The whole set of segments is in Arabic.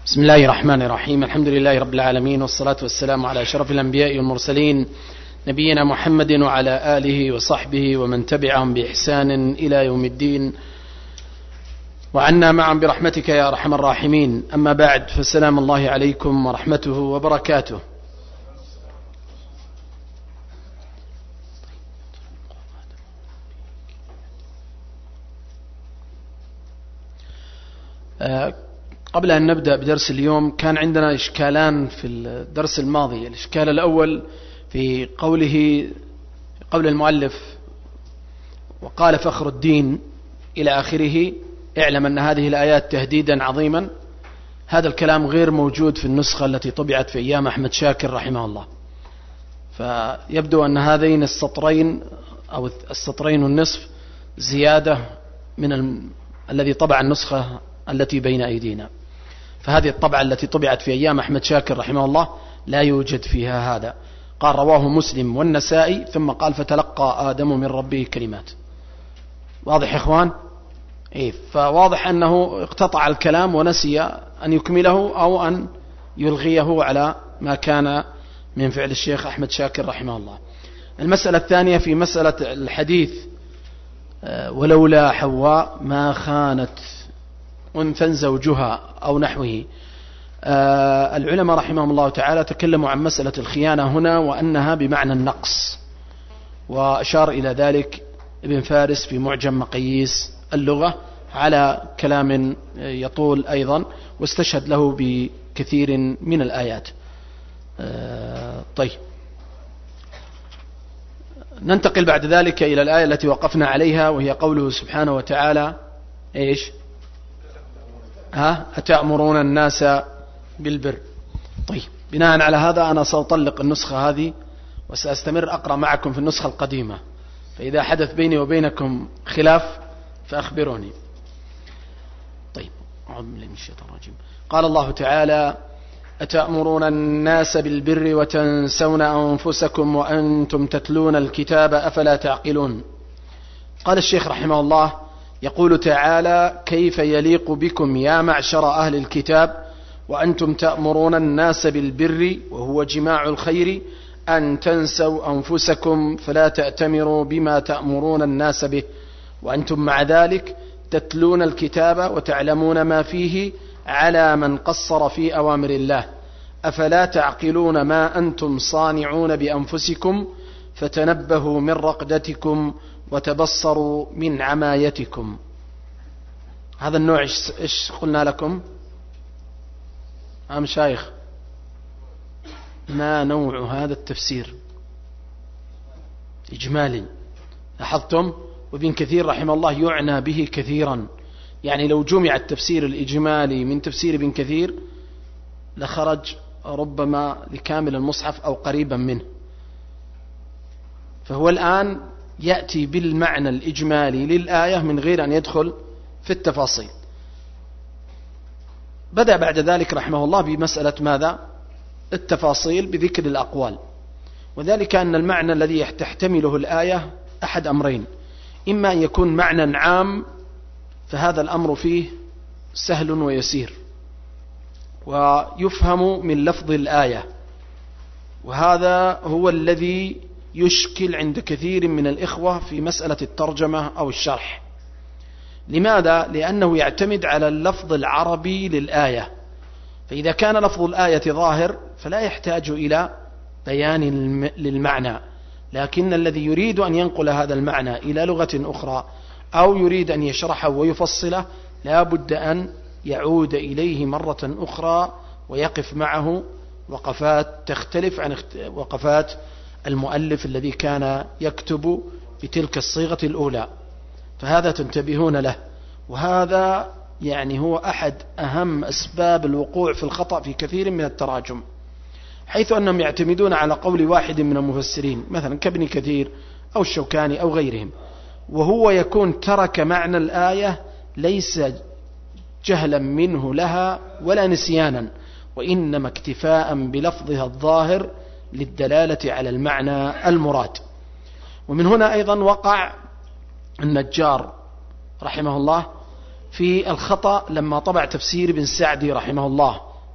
بسم الله الرحمن الرحيم. الحمد لله رب العالمين، والصلاة والسلام على أشرف الأنبياء والمرسلين، نبينا محمد وعلى آله وصحبه ومن تبعهم بإحسان إلى يوم الدين، وعنا معا برحمتك يا أرحم الراحمين. أما بعد، فالسلام الله عليكم ورحمته وبركاته. قبل أن نبدأ بدرس اليوم، كان عندنا إشكالان في الدرس الماضي. الإشكال الأول في قول المؤلف: وقال فخر الدين إلى آخره، اعلم أن هذه الآيات تهديدا عظيما. هذا الكلام غير موجود في النسخة التي طبعت في أيام أحمد شاكر رحمه الله. فيبدو أن هذين السطرين أو السطرين والنصف زيادة من الذي طبع النسخة التي بين أيدينا. فهذه الطبعة التي طبعت في أيام أحمد شاكر رحمه الله لا يوجد فيها هذا. قال رواه مسلم والنسائي، ثم قال فتلقى آدم من ربه كلمات. واضح يا إخوان؟ فواضح أنه اقتطع الكلام ونسي أن يكمله أو أن يلغيه على ما كان من فعل الشيخ أحمد شاكر رحمه الله. المسألة الثانية في مسألة الحديث: ولولا حواء ما خانت أنثى زوجها أو نحوه. العلماء رحمهم الله تعالى تكلموا عن مسألة الخيانة هنا وأنها بمعنى النقص، وأشار إلى ذلك ابن فارس في معجم مقاييس اللغة على كلام يطول أيضا، واستشهد له بكثير من الآيات. طيب، ننتقل بعد ذلك إلى الآية التي وقفنا عليها، وهي قوله سبحانه وتعالى: إيش؟ أتأمرون الناس بالبر. طيب، بناء على هذا أنا سأطلق النسخة هذه وسأستمر أقرأ معكم في النسخة القديمة، فإذا حدث بيني وبينكم خلاف فأخبروني. طيب، أعوذ بالله من الشيطان الرجيم. قال الله تعالى: أتأمرون الناس بالبر وتنسون أنفسكم وأنتم تتلون الكتاب أفلا تعقلون. قال الشيخ رحمه الله: يقول تعالى: كيف يليق بكم يا معشر أهل الكتاب وأنتم تأمرون الناس بالبر وهو جماع الخير أن تنسوا أنفسكم فلا تأتمروا بما تأمرون الناس به وأنتم مع ذلك تتلون الكتاب وتعلمون ما فيه على من قصر في أوامر الله. أفلا تعقلون ما أنتم صانعون بأنفسكم فتنبهوا من رقدتكم وتبصروا من عمايتكم. هذا النوع إيش قلنا لكم؟ مشايخ، ما نوع هذا التفسير؟ إجمالي، لاحظتم؟ وابن كثير رحمه الله يعنى به كثيرا. يعني لو جمع التفسير الإجمالي من تفسير ابن كثير لخرج ربما لكامل المصحف أو قريبا منه. فهو الآن يأتي بالمعنى الإجمالي للآية من غير أن يدخل في التفاصيل. بدأ بعد ذلك رحمه الله بمسألة ماذا؟ التفاصيل بذكر الأقوال، وذلك أن المعنى الذي تحتمله الآية أحد أمرين: إما أن يكون معنى عام، فهذا الأمر فيه سهل ويسير ويفهم من لفظ الآية، وهذا هو الذي يشكل عند كثير من الإخوة في مسألة الترجمة أو الشرح. لماذا؟ لأنه يعتمد على اللفظ العربي للآية، فإذا كان لفظ الآية ظاهر فلا يحتاج إلى بيان للمعنى، لكن الذي يريد أن ينقل هذا المعنى إلى لغة أخرى أو يريد أن يشرحه ويفصله لا بد أن يعود إليه مرة أخرى ويقف معه وقفات تختلف عن وقفات المؤلف الذي كان يكتب بتلك الصيغة الأولى. فهذا تنتبهون له، وهذا يعني هو أحد أهم أسباب الوقوع في الخطأ في كثير من التراجم، حيث أنهم يعتمدون على قول واحد من المفسرين مثلا كابن كثير أو الشوكاني أو غيرهم، وهو يكون ترك معنى الآية ليس جهلا منه لها ولا نسيانا، وإنما اكتفاء بلفظها الظاهر للدلالة على المعنى المراد. ومن هنا أيضا وقع النجار رحمه الله في الخطأ لما طبع تفسير ابن سعدي رحمه الله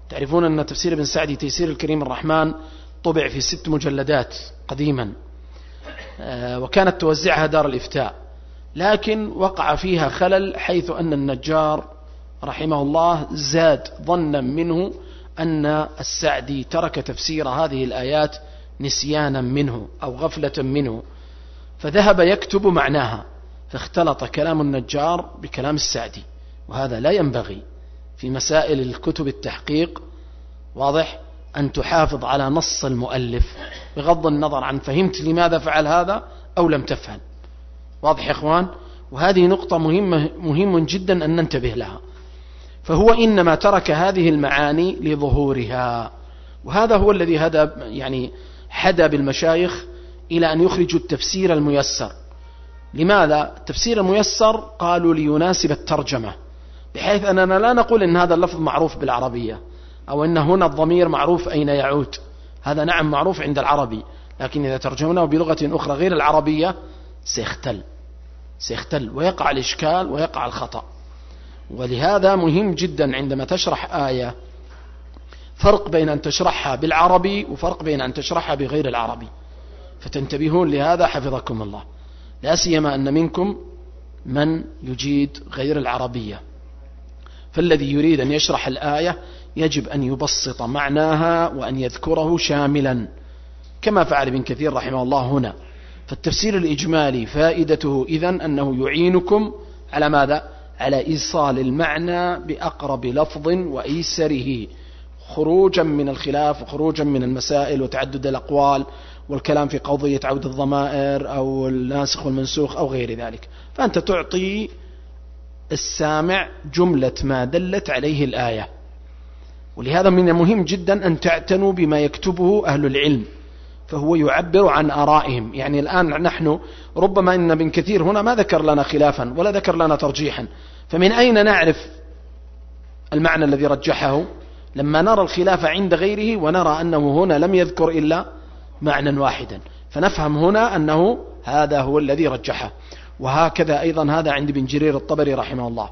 تعرفون أن تفسير ابن سعدي تيسير الكريم الرحمن طبع في 6 مجلدات قديما، وكانت توزعها دار الإفتاء، لكن وقع فيها خلل، حيث أن النجار رحمه الله زاد ظنا منه أن السعدي ترك تفسير هذه الآيات نسيانا منه أو غفلة منه، فذهب يكتب معناها، فاختلط كلام النجار بكلام السعدي، وهذا لا ينبغي في مسائل الكتب التحقيق. واضح؟ أن تحافظ على نص المؤلف بغض النظر عن فهمت لماذا فعل هذا أو لم تفهم. واضح يا إخوان؟ وهذه نقطة مهم جدا أن ننتبه لها. فهو إنما ترك هذه المعاني لظهورها، وهذا هو الذي حدى بالمشايخ إلى أن يخرجوا التفسير الميسر. لماذا؟ التفسير الميسر قالوا ليناسب الترجمة، بحيث أننا لا نقول إن هذا اللفظ معروف بالعربية، أو إن هنا الضمير معروف أين يعود، هذا نعم معروف عند العربي، لكن إذا ترجمناه بلغة أخرى غير العربية سيختل ويقع الإشكال ويقع الخطأ. ولهذا مهم جدا عندما تشرح آية فرق بين أن تشرحها بالعربي وفرق بين أن تشرحها بغير العربي، فتنتبهون لهذا حفظكم الله، لا سيما أن منكم من يجيد غير العربية، فالذي يريد أن يشرح الآية يجب أن يبسط معناها وأن يذكره شاملا، كما فعل ابن كثير رحمه الله هنا. فالتفسير الإجمالي فائدته إذن أنه يعينكم على ماذا؟ على إيصال المعنى بأقرب لفظ وإيسره، خروجا من الخلاف وخروجا من المسائل وتعدد الأقوال والكلام في قضية عود الضمائر أو الناسخ والمنسوخ أو غير ذلك. فأنت تعطي السامع جملة ما دلت عليه الآية. ولهذا من المهم جدا أن تعتنوا بما يكتبه أهل العلم، فهو يعبر عن آرائهم. يعني الآن نحن ربما إن ابن كثير هنا ما ذكر لنا خلافا ولا ذكر لنا ترجيحا، فمن أين نعرف المعنى الذي رجحه؟ لما نرى الخلاف عند غيره ونرى أنه هنا لم يذكر إلا معنى واحدا، فنفهم هنا أنه هذا هو الذي رجحه. وهكذا أيضا هذا عند ابن جرير الطبري رحمه الله،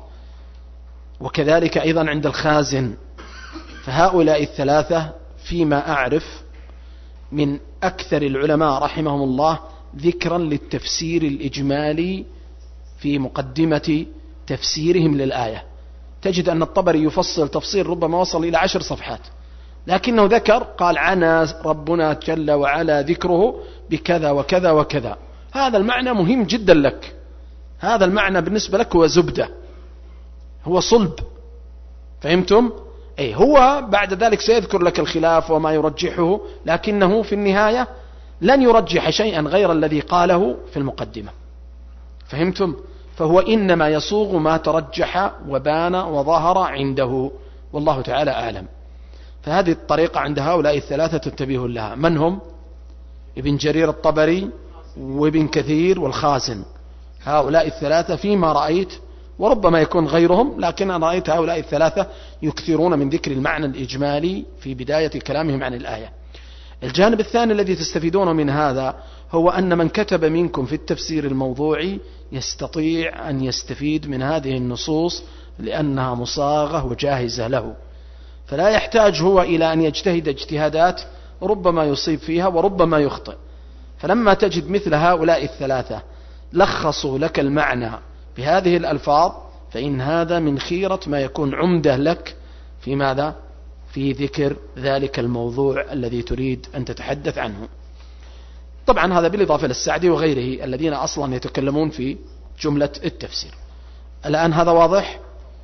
وكذلك أيضا عند الخازن. فهؤلاء الثلاثة فيما أعرف من أكثر العلماء رحمهم الله ذكرا للتفسير الإجمالي في مقدمة تفسيرهم للآية. تجد أن الطبري يفصل تفصيل ربما وصل إلى 10 صفحات، لكنه ذكر قال عنا ربنا جل وعلا ذكره بكذا وكذا وكذا. هذا المعنى مهم جدا لك، هذا المعنى بالنسبة لك هو زبدة، هو صلب. فهمتم؟ هو بعد ذلك سيذكر لك الخلاف وما يرجحه، لكنه في النهاية لن يرجح شيئا غير الذي قاله في المقدمة. فهمتم؟ فهو إنما يصوغ ما ترجح وبان وظهر عنده، والله تعالى أعلم. فهذه الطريقة عند هؤلاء الثلاثة تنتبهوا لها. من هم؟ ابن جرير الطبري وابن كثير والخازن، هؤلاء الثلاثة فيما رأيت، وربما يكون غيرهم، لكن أنا رأيت هؤلاء الثلاثة يكثرون من ذكر المعنى الإجمالي في بداية كلامهم عن الآية. الجانب الثاني الذي تستفيدون من هذا هو أن من كتب منكم في التفسير الموضوعي يستطيع أن يستفيد من هذه النصوص لأنها مصاغة وجاهزة له، فلا يحتاج هو إلى أن يجتهد اجتهادات ربما يصيب فيها وربما يخطئ. فلما تجد مثل هؤلاء الثلاثة لخصوا لك المعنى بهذه الألفاظ، فإن هذا من خيرة ما يكون عمدة لك في ماذا؟ في ذكر ذلك الموضوع الذي تريد أن تتحدث عنه. طبعا هذا بالإضافة للسعدي وغيره الذين أصلا يتكلمون في جملة التفسير. الآن هذا واضح؟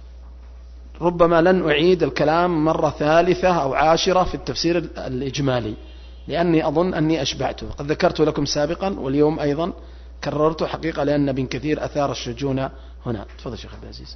ربما لن أعيد الكلام مرة ثالثة أو 10 في التفسير الإجمالي، لأني أظن أني أشبعته. قد ذكرت لكم سابقا واليوم أيضا كررته حقيقة، لأن ابن كثير أثار الشجون هنا. تفضل شيخ عبد العزيز.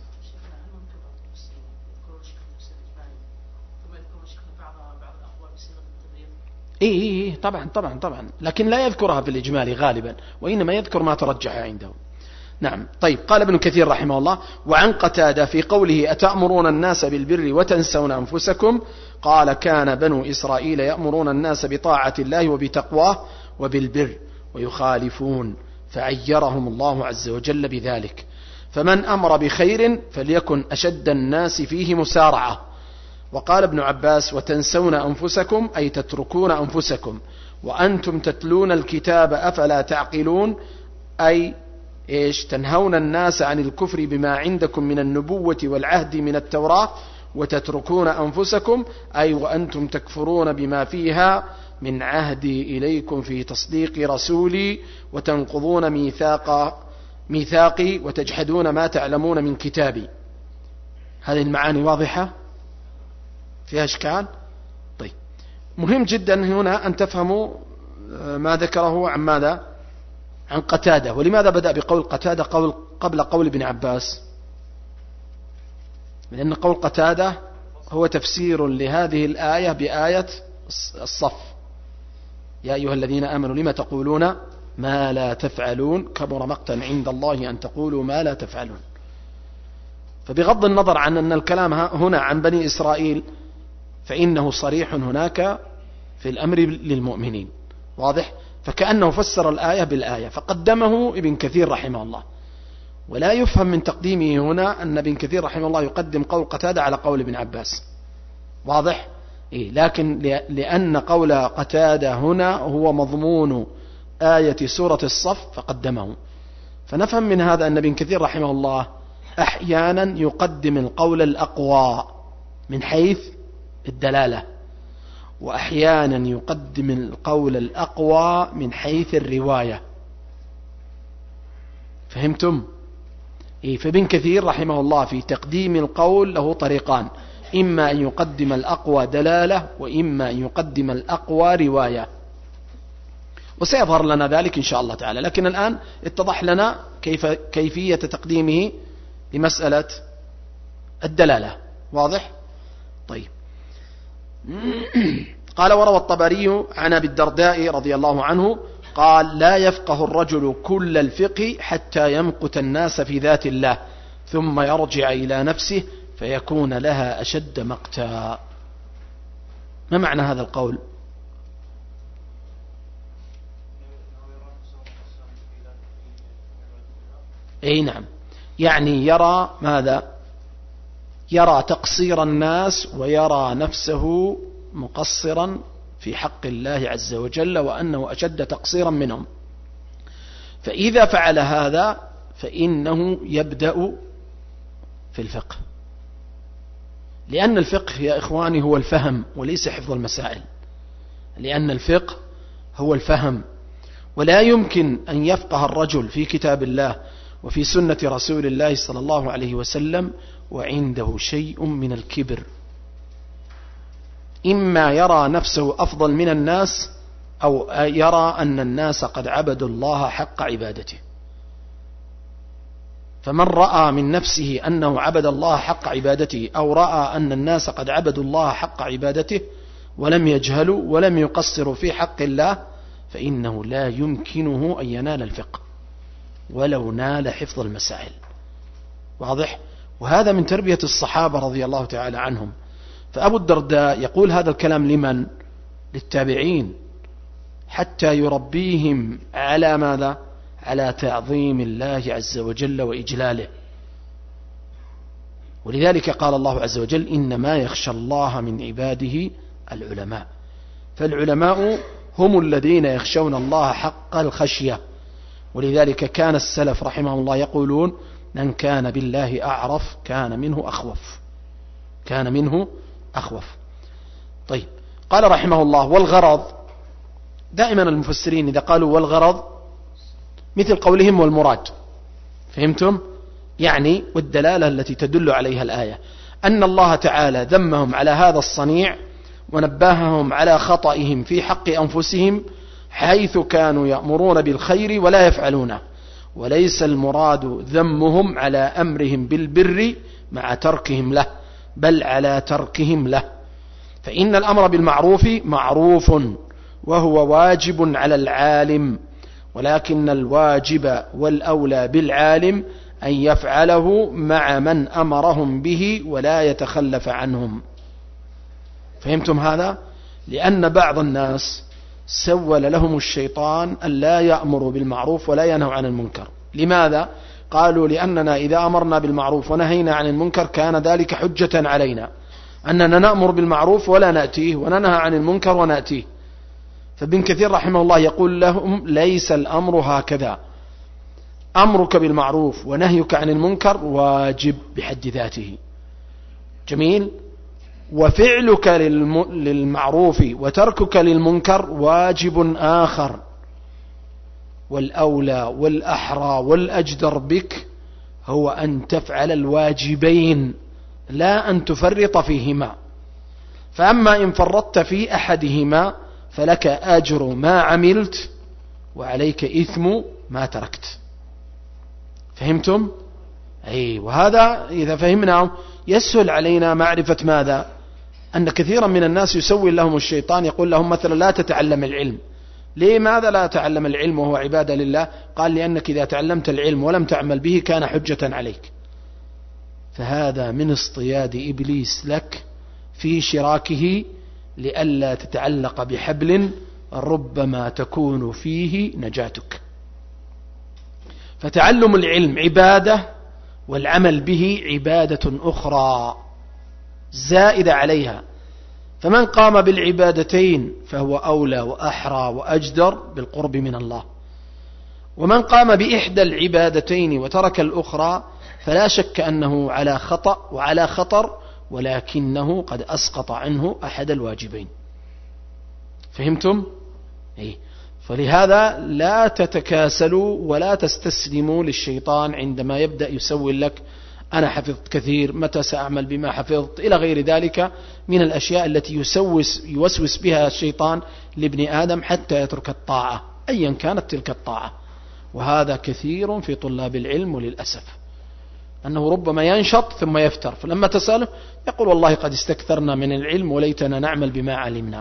إيه طبعا، لكن لا يذكرها في الإجمالي غالبا، وإنما يذكر ما ترجح عنده. نعم. طيب، قال ابن كثير رحمه الله: وعن قتادة في قوله أتأمرون الناس بالبر وتنسون أنفسكم، قال: كان بنو إسرائيل يأمرون الناس بطاعة الله وبتقواه وبالبر ويخالفون، فعيرهم الله عز وجل بذلك. فمن أمر بخير فليكن أشد الناس فيه مسارعة، وقال ابن عباس وتنسون أنفسكم أي تتركون أنفسكم وأنتم تتلون الكتاب أفلا تعقلون أي إيش تنهون الناس عن الكفر بما عندكم من النبوة والعهد من التوراة وتتركون أنفسكم أي وأنتم تكفرون بما فيها من عهدي إليكم في تصديق رسولي وتنقضون ميثاقي وتجحدون ما تعلمون من كتابي. هذه المعاني واضحة؟ فيها إشكال؟ طيب، مهم جدا هنا أن تفهموا ما ذكره عن ماذا؟ عن قتادة. ولماذا بدأ بقول قتادة قبل قول ابن عباس؟ لأن قول قتادة هو تفسير لهذه الآية بآية الصف: يا أيها الذين آمنوا لما تقولون ما لا تفعلون كبر مقتا عند الله أن تقولوا ما لا تفعلون. فبغض النظر عن أن الكلام هنا عن بني إسرائيل فإنه صريح هناك في الأمر للمؤمنين، واضح؟ فكأنه فسر الآية بالآية، فقدمه ابن كثير رحمه الله. ولا يفهم من تقديمه هنا أن ابن كثير رحمه الله يقدم قول قتادة على قول ابن عباس، واضح؟ لكن لأن قول قتادة هنا هو مضمون آية سورة الصف فقدمه. فنفهم من هذا أن ابن كثير رحمه الله أحيانا يقدم القول الأقوى من حيث الدلالة، وأحيانا يقدم القول الأقوى من حيث الرواية. فهمتم؟ فابن كثير رحمه الله في تقديم القول له طريقان: إما أن يقدم الأقوى دلالة، وإما أن يقدم الأقوى رواية، وسيظهر لنا ذلك إن شاء الله تعالى. لكن الآن اتضح لنا كيفية تقديمه لمسألة الدلالة، واضح؟ طيب. قال: وروى الطبري عن أبي الدرداء رضي الله عنه قال: لا يفقه الرجل كل الفقه حتى يمقت الناس في ذات الله ثم يرجع إلى نفسه فيكون لها أشد مقتا. ما معنى هذا القول؟ أي نعم، يعني يرى ماذا؟ يرى تقصير الناس ويرى نفسه مقصرا في حق الله عز وجل وأنه أشد تقصيرا منهم. فإذا فعل هذا فإنه يبدأ في الفقه، لأن الفقه يا إخواني هو الفهم وليس حفظ المسائل، لأن الفقه هو الفهم. ولا يمكن أن يفقه الرجل في كتاب الله وفي سنة رسول الله صلى الله عليه وسلم وعنده شيء من الكبر. إما يرى نفسه أفضل من الناس، أو يرى أن الناس قد عبدوا الله حق عبادته. فمن رأى من نفسه أنه عبد الله حق عبادته، أو رأى أن الناس قد عبدوا الله حق عبادته ولم يجهلوا ولم يقصروا في حق الله، فإنه لا يمكنه أن ينال الفقه ولو نال حفظ المسائل، واضح؟ وهذا من تربية الصحابة رضي الله تعالى عنهم. فأبو الدرداء يقول هذا الكلام لمن؟ للتابعين، حتى يربيهم على ماذا؟ على تعظيم الله عز وجل وإجلاله. ولذلك قال الله عز وجل: إنما يخشى الله من عباده العلماء. فالعلماء هم الذين يخشون الله حق الخشية. ولذلك كان السلف رحمه الله يقولون: من كان بالله أعرف كان منه أخوف، كان منه أخوف. طيب، قال رحمه الله: والغرض، دائما المفسرين إذا قالوا والغرض مثل قولهم والمراد، فهمتم؟ يعني والدلالة التي تدل عليها الآية، أن الله تعالى ذمهم على هذا الصنيع ونبههم على خطئهم في حق أنفسهم حيث كانوا يأمرون بالخير ولا يفعلونه. وليس المراد ذمهم على أمرهم بالبر مع تركهم له، بل على تركهم له. فإن الأمر بالمعروف معروف وهو واجب على العالم، ولكن الواجب والأولى بالعالم أن يفعله مع من أمرهم به ولا يتخلف عنهم. فهمتم هذا؟ لأن بعض الناس سول لهم الشيطان أن لا يأمروا بالمعروف ولا ينهوا عن المنكر. لماذا؟ قالوا: لأننا إذا أمرنا بالمعروف ونهينا عن المنكر كان ذلك حجة علينا. أننا نأمر بالمعروف ولا نأتيه، وننهى عن المنكر ونأتيه. فابن كثير رحمه الله يقول لهم ليس الأمر هكذا، أمرك بالمعروف ونهيك عن المنكر واجب بحد ذاته، جميل، وفعلك للمعروف وتركك للمنكر واجب آخر، والأولى والأحرى والأجدر بك هو أن تفعل الواجبين لا أن تفرط فيهما. فأما إن فرطت في أحدهما فلك أجر ما عملت وعليك إثم ما تركت. فهمتم؟ وهذا إذا فهمنا يسهل علينا معرفة ماذا؟ أن كثيرا من الناس يسوي لهم الشيطان، يقول لهم مثلا لا تتعلم العلم. لماذا لا تعلم العلم وهو عبادة لله؟ قال لأنك إذا تعلمت العلم ولم تعمل به كان حجة عليك. فهذا من اصطياد إبليس لك في شراكه لئلا تتعلق بحبل ربما تكون فيه نجاتك. فتعلم العلم عبادة، والعمل به عبادة أخرى زائدة عليها. فمن قام بالعبادتين فهو أولى وأحرى وأجدر بالقرب من الله، ومن قام بإحدى العبادتين وترك الأخرى فلا شك أنه على خطأ وعلى خطر، ولكنه قد أسقط عنه أحد الواجبين. فهمتم؟ فلهذا لا تتكاسلوا ولا تستسلموا للشيطان عندما يبدأ يسوي لك أنا حفظت كثير، متى سأعمل بما حفظت، إلى غير ذلك من الأشياء التي يوسوس بها الشيطان لابن آدم حتى يترك الطاعة أيا كانت تلك الطاعة. وهذا كثير في طلاب العلم، وللأسف أنه ربما ينشط ثم يفتر، فلما تسأله يقول والله قد استكثرنا من العلم وليتنا نعمل بما علمنا.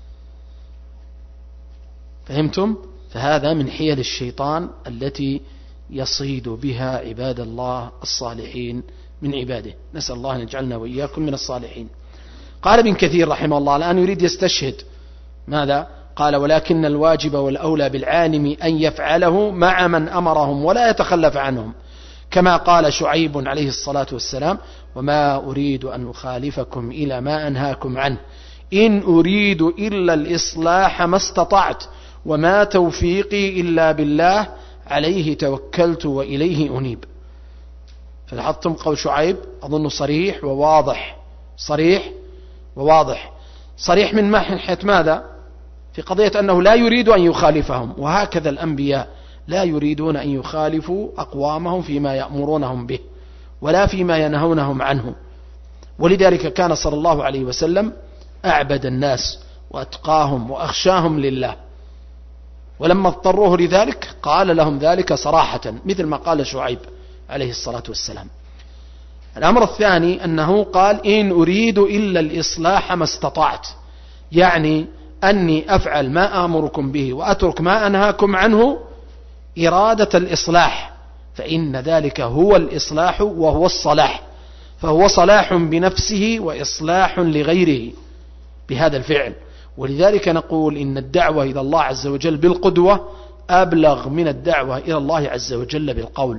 فهمتم؟ فهذا من حيل الشيطان التي يصيد بها عباد الله الصالحين من عباده. نسأل الله أن يجعلنا وإياكم من الصالحين. قال ابن كثير رحمه الله الآن يريد يستشهد ماذا؟ قال ولكن الواجب والأولى بالعالم أن يفعله مع من أمرهم ولا يتخلف عنهم، كما قال شعيب عليه الصلاة والسلام وما أريد أن أخالفكم إلى ما أنهاكم عنه إن أريد إلا الإصلاح ما استطعت وما توفيقي إلا بالله عليه توكلت وإليه أنيب. فلاحظتم قول شعيب أظن صريح وواضح، صريح وواضح، صريح من ناحية ماذا؟ في قضية أنه لا يريد أن يخالفهم، وهكذا الأنبياء لا يريدون أن يخالفوا أقوامهم فيما يأمرونهم به ولا فيما ينهونهم عنه. ولذلك كان صلى الله عليه وسلم أعبد الناس وأتقاهم وأخشاهم لله، ولما اضطروه لذلك قال لهم ذلك صراحة مثل ما قال شعيب عليه الصلاة والسلام. الأمر الثاني أنه قال إن أريد إلا الإصلاح ما استطعت، يعني أني أفعل ما آمركم به وأترك ما أنهاكم عنه إرادة الإصلاح، فإن ذلك هو الإصلاح وهو الصلاح، فهو صلاح بنفسه وإصلاح لغيره بهذا الفعل. ولذلك نقول إن الدعوة إلى الله عز وجل بالقدوة أبلغ من الدعوة إلى الله عز وجل بالقول.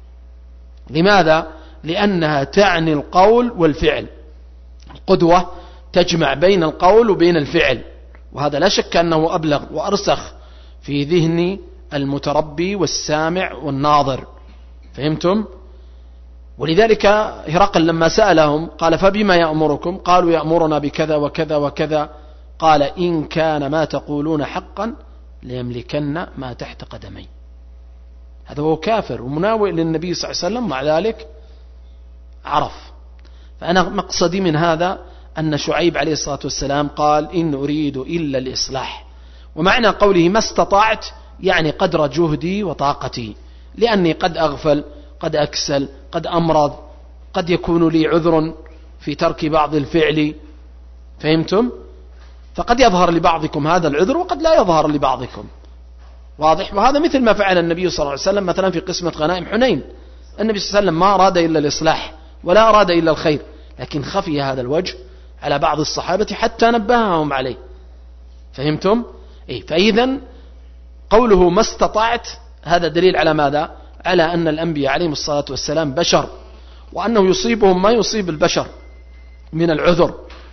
لماذا؟ لأنها تعني القول والفعل. القدوة تجمع بين القول وبين الفعل، وهذا لا شك أنه أبلغ وأرسخ في ذهن المتربي والسامع والناظر. فهمتم؟ ولذلك هرقل لما سألهم قال فبما يأمركم؟ قالوا يأمرنا بكذا وكذا وكذا. قال إن كان ما تقولون حقا ليملكن ما تحت قدمي. هذا هو كافر ومناوئ للنبي صلى الله عليه وسلم، مع ذلك عرف. فأنا مقصدي من هذا أن شعيب عليه الصلاة والسلام قال إن أريد إلا الإصلاح، ومعنى قوله ما استطعت يعني قدر جهدي وطاقتي، لأني قد أغفل، قد أكسل، قد أمرض، قد يكون لي عذر في ترك بعض الفعل. فهمتم؟ فقد يظهر لبعضكم هذا العذر وقد لا يظهر لبعضكم، واضح؟ وهذا مثل ما فعل النبي صلى الله عليه وسلم مثلا في قسمة غنائم حنين. النبي صلى الله عليه وسلم ما أراد إلا الإصلاح ولا أراد إلا الخير، لكن خفي هذا الوجه على بعض الصحابة حتى نبههم عليه. فهمتم؟ فإذا قوله ما استطعت هذا دليل على ماذا؟ على أن الأنبياء عليهم الصلاة والسلام بشر، وأنه يصيبهم ما يصيب البشر من العذر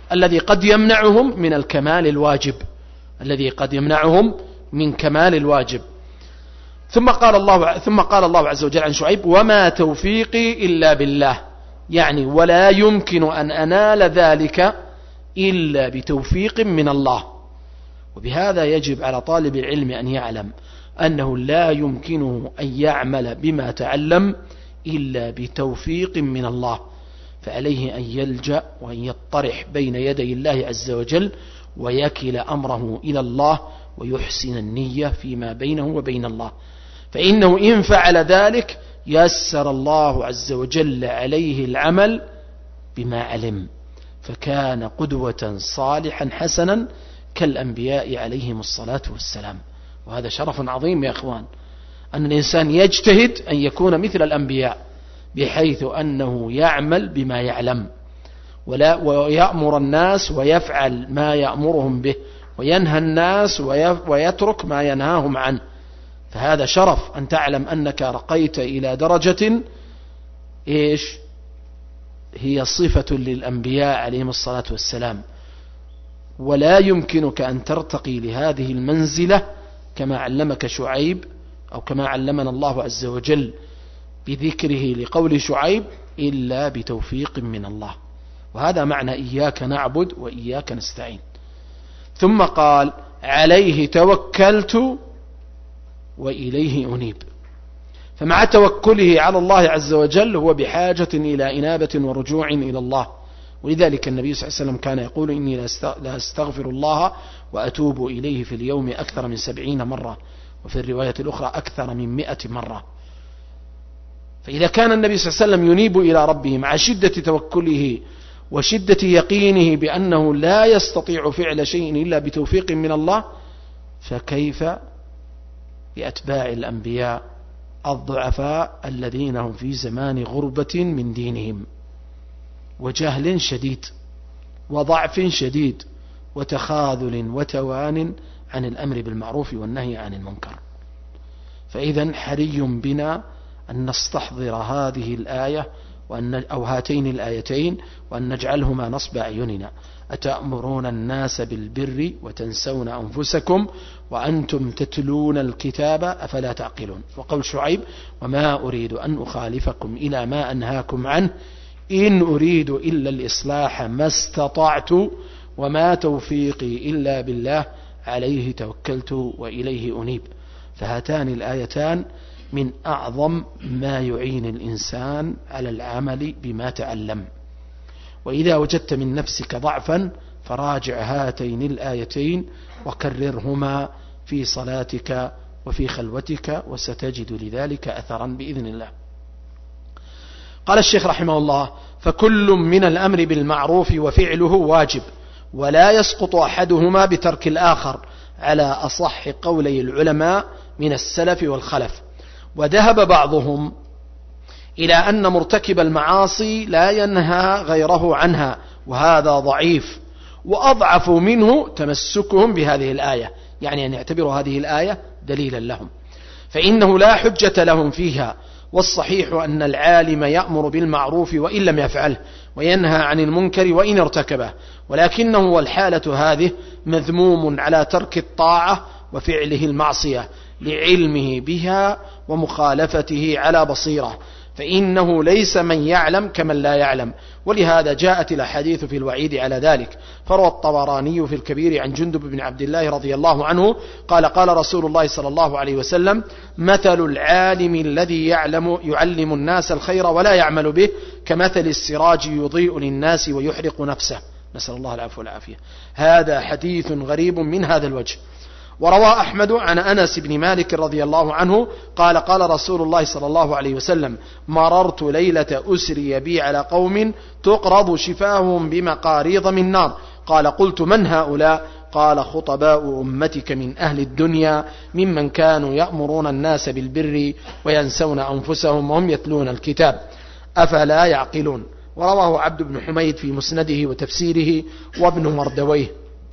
الذي قد يمنعهم من الكمال الواجب، الذي قد يمنعهم من كمال الواجب. ثم قال الله عز وجل عن شعيب: وما توفيقي إلا بالله، يعني ولا يمكن أن أنال ذلك إلا بتوفيق من الله. وبهذا يجب على طالب العلم أن يعلم أنه لا يمكنه أن يعمل بما تعلم إلا بتوفيق من الله، فعليه أن يلجأ وأن يطرح بين يدي الله عز وجل ويكل أمره إلى الله ويحسن النية فيما بينه وبين الله، فإنه إن فعل ذلك يسر الله عز وجل عليه العمل بما علم، فكان قدوة صالحا حسنا كالأنبياء عليهم الصلاة والسلام. وهذا شرف عظيم يا أخوان، أن الإنسان يجتهد أن يكون مثل الأنبياء، بحيث أنه يعمل بما يعلم ويأمر الناس ويفعل ما يأمرهم به، وينهى الناس ويترك ما ينهاهم عنه. فهذا شرف أن تعلم أنك رقيت إلى درجة هي صفة للأنبياء عليهم الصلاة والسلام، ولا يمكنك أن ترتقي لهذه المنزلة كما علمك شعيب، أو كما علمنا الله عز وجل بذكره لقول شعيب، إلا بتوفيق من الله. وهذا معنى إياك نعبد وإياك نستعين. ثم قال: عليه توكلت وإليه أنيب. فمع توكله على الله عز وجل هو بحاجة إلى إنابة ورجوع إلى الله، ولذلك النبي صلى الله عليه وسلم كان يقول: إني لا أستغفر الله وأتوب إليه في اليوم أكثر من 70 مرة، وفي الرواية الأخرى أكثر من 100 مرة. فإذا كان النبي صلى الله عليه وسلم ينيب إلى ربه مع شدة توكله وشدة يقينه بأنه لا يستطيع فعل شيء إلا بتوفيق من الله، فكيف بأتباع الأنبياء الضعفاء الذين هم في زمان غربة من دينهم وجهل شديد وضعف شديد وتخاذل وتوان عن الأمر بالمعروف والنهي عن المنكر. فإذا حري بنا أن نستحضر هذه الآية أو هاتين الآيتين وأن نجعلهما نصب أعيننا: أتأمرون الناس بالبر وتنسون أنفسكم وأنتم تتلون الكتاب أفلا تعقلون. وقول شعيب: وما أريد أن أخالفكم إلى ما أنهاكم عنه إن أريد إلا الإصلاح ما استطعت وما توفيقي إلا بالله عليه توكلت وإليه أنيب. فهاتان الآيتان من أعظم ما يعين الإنسان على العمل بما تعلم. وإذا وجدت من نفسك ضعفا فراجع هاتين الآيتين وكررهما في صلاتك وفي خلوتك، وستجد لذلك أثرا بإذن الله. قال الشيخ رحمه الله: فكل من الأمر بالمعروف وفعله واجب، ولا يسقط أحدهما بترك الآخر، على أصح قولي العلماء من السلف والخلف. وذهب بعضهم إلى أن مرتكب المعاصي لا ينهى غيره عنها، وهذا ضعيف. وأضعف منه تمسكهم بهذه الآية، يعني أن يعتبروا هذه الآية دليلا لهم، فإنه لا حجة لهم فيها. والصحيح أن العالم يأمر بالمعروف وإن لم يفعله، وينهى عن المنكر وإن ارتكبه، ولكنه والحالة هذه مذموم على ترك الطاعة وفعله المعصية لعلمه بها ومخالفته على بصيرة، فإنه ليس من يعلم كمن لا يعلم. ولهذا جاءت الأحاديث في الوعيد على ذلك. فروى الطبراني في الكبير عن جندب بن عبد الله رضي الله عنه قال: قال رسول الله صلى الله عليه وسلم: مثل العالم الذي يعلم الناس الخير ولا يعمل به كمثل السراج يضيء للناس ويحرق نفسه، نسأل الله العفو والعافية. هذا حديث غريب من هذا الوجه. وروى أحمد عن أنس بن مالك رضي الله عنه قال: قال رسول الله صلى الله عليه وسلم: مررت ليلة أسري بي على قوم تقرض شفاههم بمقاريض من نار. قال: قلت: من هؤلاء؟ قال: خطباء أمتك من أهل الدنيا، ممن كانوا يأمرون الناس بالبر وينسون أنفسهم وهم يتلون الكتاب أفلا يعقلون. ورواه عبد بن حميد في مسنده وتفسيره وابن مردويه.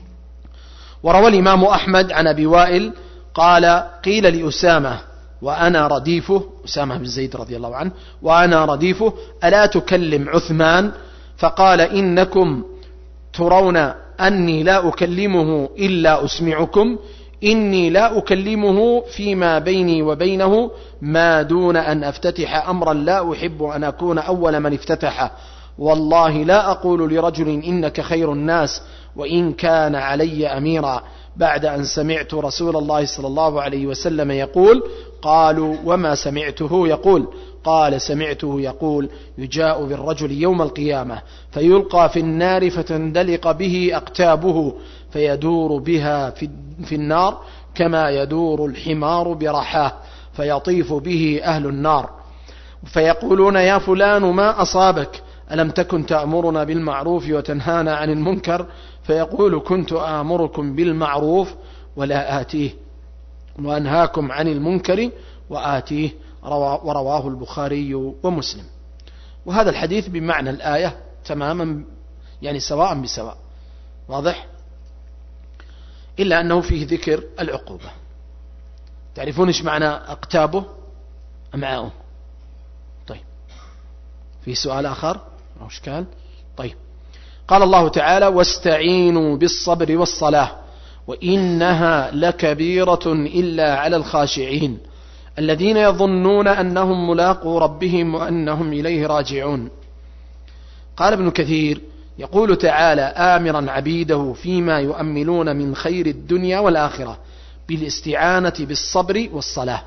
وروى الإمام أحمد عن أبي وائل قال: قيل لأسامة وأنا رديفه، أسامة بن زيد رضي الله عنه، وأنا رديفه: ألا تكلم عثمان؟ فقال: إنكم ترون أني لا أكلمه إلا أسمعكم إني لا أكلمه فيما بيني وبينه ما دون أن أفتتح أمرا لا أحب أن أكون أول من افتتحه والله لا أقول لرجل إنك خير الناس وإن كان علي أميرا بعد أن سمعت رسول الله صلى الله عليه وسلم يقول قالوا وما سمعته يقول قال سمعته يقول يجاء بالرجل يوم القيامة فيلقى في النار فتندلق به أقتابه فيدور بها في النار كما يدور الحمار برحاه فيطيف به أهل النار فيقولون يا فلان ما أصابك ألم تكن تأمرنا بالمعروف وتنهانا عن المنكر فيقول كنت آمركم بالمعروف ولا آتيه وأنهاكم عن المنكر وآتيه ورواه البخاري ومسلم. وهذا الحديث بمعنى الآية تماما يعني سواء بسواء واضح إلا أنه فيه ذكر العقوبة. تعرفون إيش معنى أقتابه أمعاؤه؟ طيب في سؤال آخر أو إشكال؟ طيب قال الله تعالى واستعينوا بالصبر والصلاة وإنها لكبيرة إلا على الخاشعين الذين يظنون أنهم ملاقو ربهم وأنهم إليه راجعون. قال ابن كثير يقول تعالى آمرا عبيده فيما يؤملون من خير الدنيا والآخرة بالاستعانة بالصبر والصلاة.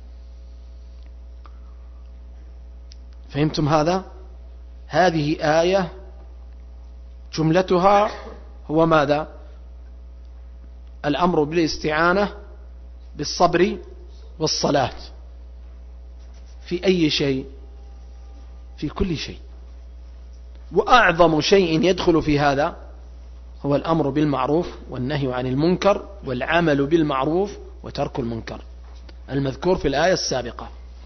فهمتم هذا؟ هذه آية جملتها هو ماذا؟ الأمر بالاستعانة بالصبر والصلاة في أي شيء؟ في كل شيء. وأعظم شيء يدخل في هذا هو الأمر بالمعروف والنهي عن المنكر والعمل بالمعروف وترك المنكر المذكور في الآية السابقة.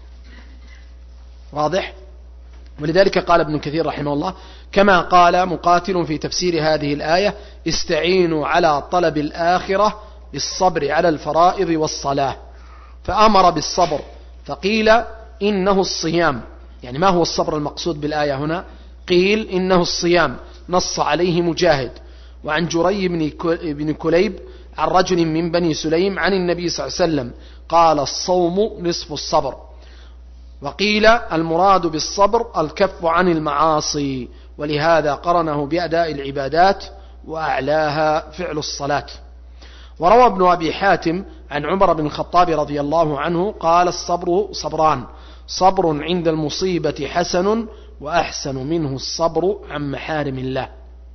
واضح؟ ولذلك قال ابن كثير رحمه الله كما قال مقاتل في تفسير هذه الآية استعينوا على طلب الآخرة بالصبر على الفرائض والصلاة فأمر بالصبر فقيل إنه الصيام. يعني ما هو الصبر المقصود بالآية هنا؟ قيل إنه الصيام نص عليه مجاهد وعن جري بن كليب عن رجل من بني سليم عن النبي صلى الله عليه وسلم قال الصوم نصف الصبر. وقيل المراد بالصبر الكف عن المعاصي ولهذا قرنه بأداء العبادات وأعلاها فعل الصلاة. وروى ابن أبي حاتم عن عمر بن الخطاب رضي الله عنه قال الصبر صبران صبر عند المصيبة حسن وأحسن منه الصبر عن محارم الله.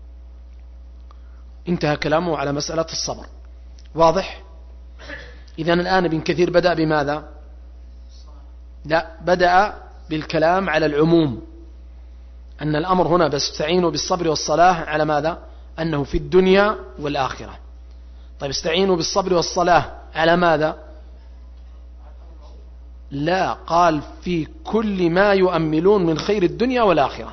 انتهى كلامه على مسألة الصبر. واضح؟ إذن الآن ابن كثير بدأ بماذا؟ لا، بدأ بالكلام على العموم أن الأمر هنا بس استعينوا بالصبر والصلاة على ماذا؟ أنه في الدنيا والآخرة. طيب استعينوا بالصبر والصلاة على ماذا؟ لا، قال في كل ما يؤملون من خير الدنيا والآخرة.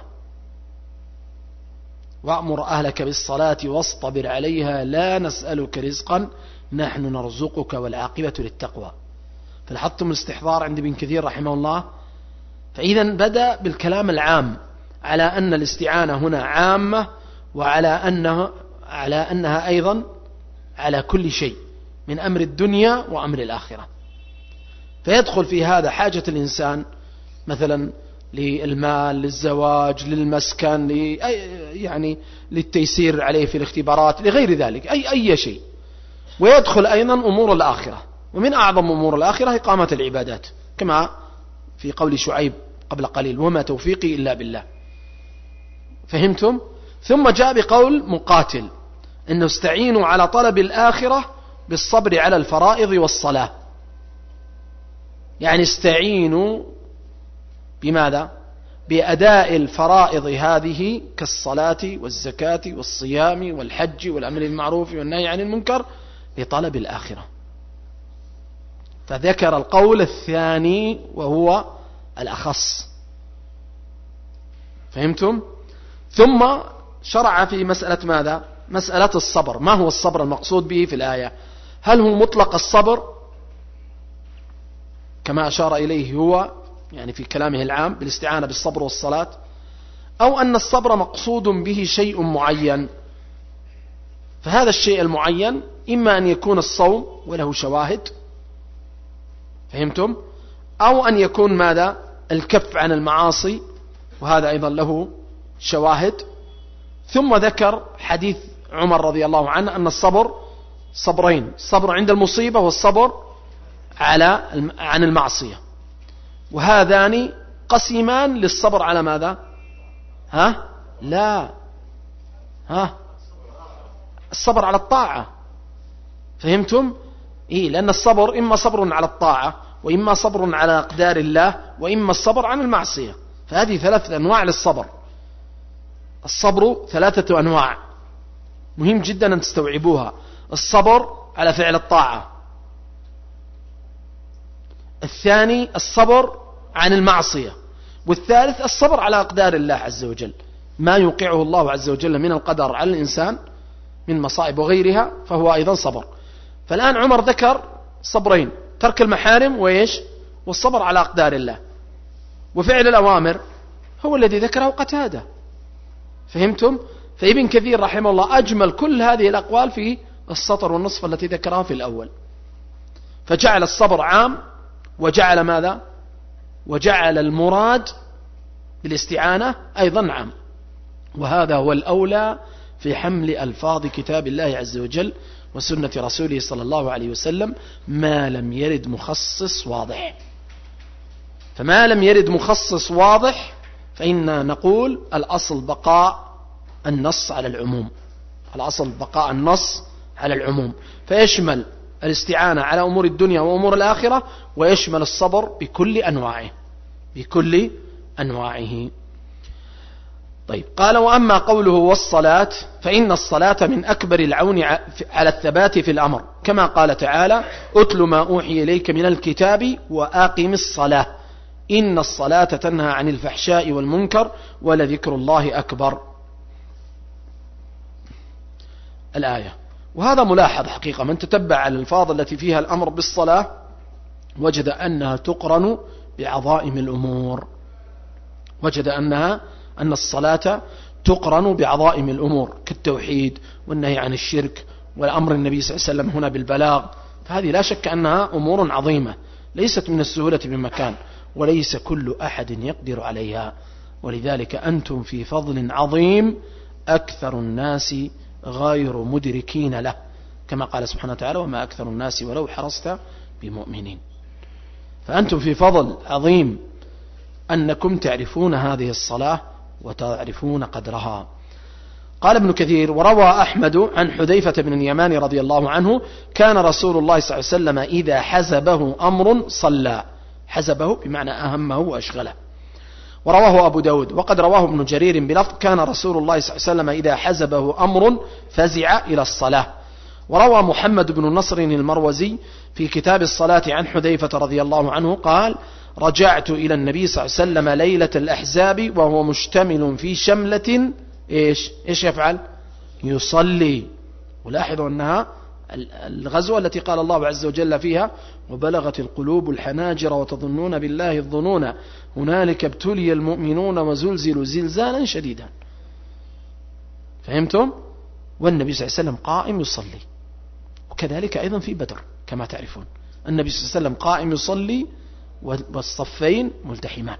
وأمر أهلك بالصلاة واصطبر عليها لا نسألك رزقا نحن نرزقك والعاقبة للتقوى. فلاحظتم الاستحضار عند ابن كثير رحمه الله. فإذا بدأ بالكلام العام على أن الاستعانة هنا عامة وعلى أنها أيضا على كل شيء من أمر الدنيا وأمر الآخرة. فيدخل في هذا حاجة الإنسان مثلا للمال للزواج للمسكن يعني للتيسير عليه في الاختبارات لغير ذلك أي شيء. ويدخل أيضا أمور الآخرة ومن أعظم أمور الآخرة إقامة العبادات كما في قول شعيب قبل قليل وما توفيقي إلا بالله. فهمتم؟ ثم جاء بقول مقاتل أنه استعينوا على طلب الآخرة بالصبر على الفرائض والصلاة. يعني استعينوا بماذا؟ بأداء الفرائض هذه كالصلاة والزكاة والصيام والحج والأمر بالمعروف والنهي عن المنكر لطلب الآخرة. فذكر القول الثاني وهو الأخص. فهمتم؟ ثم شرع في مسألة ماذا؟ مسألة الصبر. ما هو الصبر المقصود به في الآية؟ هل هو مطلق الصبر كما أشار إليه هو يعني في كلامه العام بالاستعانة بالصبر والصلاة، أو أن الصبر مقصود به شيء معين فهذا الشيء المعين إما أن يكون الصوم وله شواهد، فهمتم؟ أو أن يكون ماذا؟ الكف عن المعاصي، وهذا أيضا له شواهد. ثم ذكر حديث عمر رضي الله عنه أن الصبر صبرين: الصبر عند المصيبة والصبر عن المعصية. وهذان قسمان للصبر على ماذا؟ الصبر على الطاعة، فهمتم؟ لأن الصبر إما صبر على الطاعة، وإما صبر على أقدار الله، وإما الصبر عن المعصية. فهذه 3 أنواع للصبر. الصبر 3 أنواع، مهم جدا أن تستوعبوها: الصبر على فعل الطاعة، الثاني الصبر عن المعصية، والثالث الصبر على أقدار الله عز وجل، ما يوقعه الله عز وجل من القدر على الإنسان من مصائب وغيرها فهو أيضا صبر. فالآن عمر ذكر صبرين: ترك المحارم والصبر على أقدار الله. وفعل الأوامر هو الذي ذكره قتادة، فهمتم؟ فابن كثير رحمه الله أجمل كل هذه الأقوال في السطر والنصف التي ذكرها في الأول، فجعل الصبر عام، وجعل ماذا؟ وجعل المراد بالاستعانة أيضا عام. وهذا هو الأولى في حمل ألفاظ كتاب الله عز وجل وسنة رسوله صلى الله عليه وسلم، ما لم يرد مخصص واضح. فما لم يرد مخصص واضح فإننا نقول الأصل بقاء النص على العموم، الأصل بقاء النص على العموم، فيشمل الاستعانة على أمور الدنيا وأمور الآخرة، ويشمل الصبر بكل أنواعه. طيب، قال: وأما قوله والصلاة فإن الصلاة من أكبر العون على الثبات في الأمر، كما قال تعالى: أتل ما أوحي إليك من الكتاب وأقم الصلاة إن الصلاة تنهى عن الفحشاء والمنكر ولذكر الله أكبر. الآية. وهذا ملاحظ حقيقة، من تتبع الألفاظ التي فيها الأمر بالصلاة وجد أنها تقرن بعظائم الأمور، وجد أن الصلاة تقرن بعظائم الأمور كالتوحيد والنهي عن الشرك والأمر النبي صلى الله عليه وسلم هنا بالبلاغ. فهذه لا شك أنها أمور عظيمة ليست من السهولة بمكان، وليس كل أحد يقدر عليها، ولذلك أنتم في فضل عظيم أكثر الناس غير مدركين له، كما قال سبحانه وتعالى: وما أكثر الناس ولو حرصت بمؤمنين. فأنتم في فضل عظيم أنكم تعرفون هذه الصلاة وتعرفون قدرها. قال ابن كثير: وروى أحمد عن حذيفة بن اليمان رضي الله عنه: كان رسول الله صلى الله عليه وسلم إذا حزبه أمر صلى. حزبه بمعنى أهمه وأشغله. ورواه أبو داود، وقد رواه ابن جرير بلفظ: كان رسول الله صلى الله عليه وسلم إذا حزبه أمر فزع إلى الصلاة. وروى محمد بن نصر المروزي في كتاب الصلاة عن حذيفة رضي الله عنه قال: رجعت إلى النبي صلى الله عليه وسلم ليلة الأحزاب وهو مشتمل في شملة إيش يفعل؟ يصلي. ولاحظوا أنها الغزوة التي قال الله عز وجل فيها: وبلغت القلوب الحناجر وتظنون بالله الظنون هنالك ابتلي المؤمنون وزلزلوا زلزالا شديدا. فهمتم؟ والنبي صلى الله عليه وسلم قائم يصلي. وكذلك أيضا في بدر كما تعرفون النبي صلى الله عليه وسلم قائم يصلي والصفين ملتحمان.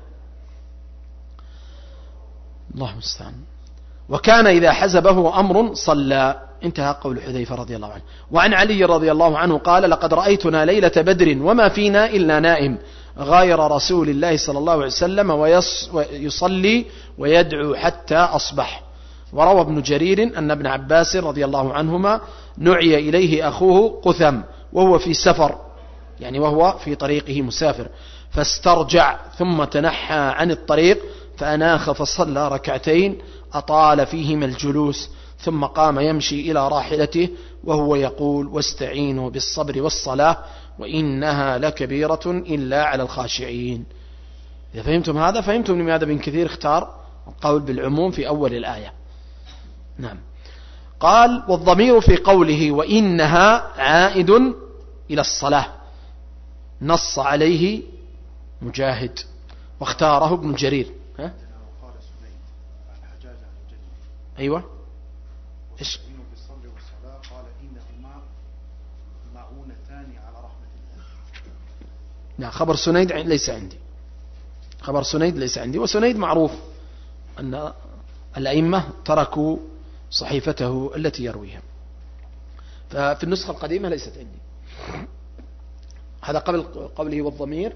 الله المستعان. وكان إذا حزبه أمر صلى. انتهى قول حذيفة رضي الله عنه. وعن علي رضي الله عنه قال: لقد رأيتنا ليلة بدر وما فينا إلا نائم غير رسول الله صلى الله عليه وسلم ويصلي ويدعو حتى أصبح. وروى ابن جرير أن ابن عباس رضي الله عنهما نعي إليه أخوه قثم وهو في سفر، يعني وهو في طريقه مسافر، فاسترجع ثم تنحى عن الطريق فأناخ فصلى ركعتين أطال فيهما الجلوس، ثم قام يمشي إلى راحلته وهو يقول: واستعينوا بالصبر والصلاة وإنها لكبيرة إلا على الخاشعين. إذا فهمتم هذا فهمتم لماذا ابن كثير اختار القول بالعموم في أول الآية. نعم. قال: والضمير في قوله وإنها عائد إلى الصلاة، نص عليه مجاهد واختاره ابن جرير. أيوة. إيش؟ نعم خبر سنيد ليس عندي، خبر سنيد ليس عندي، وسنيد معروف أن الأئمة تركوا صحيفته التي يرويها، ففي النسخة القديمة ليست عندي. هذا قبل قوله والضمير.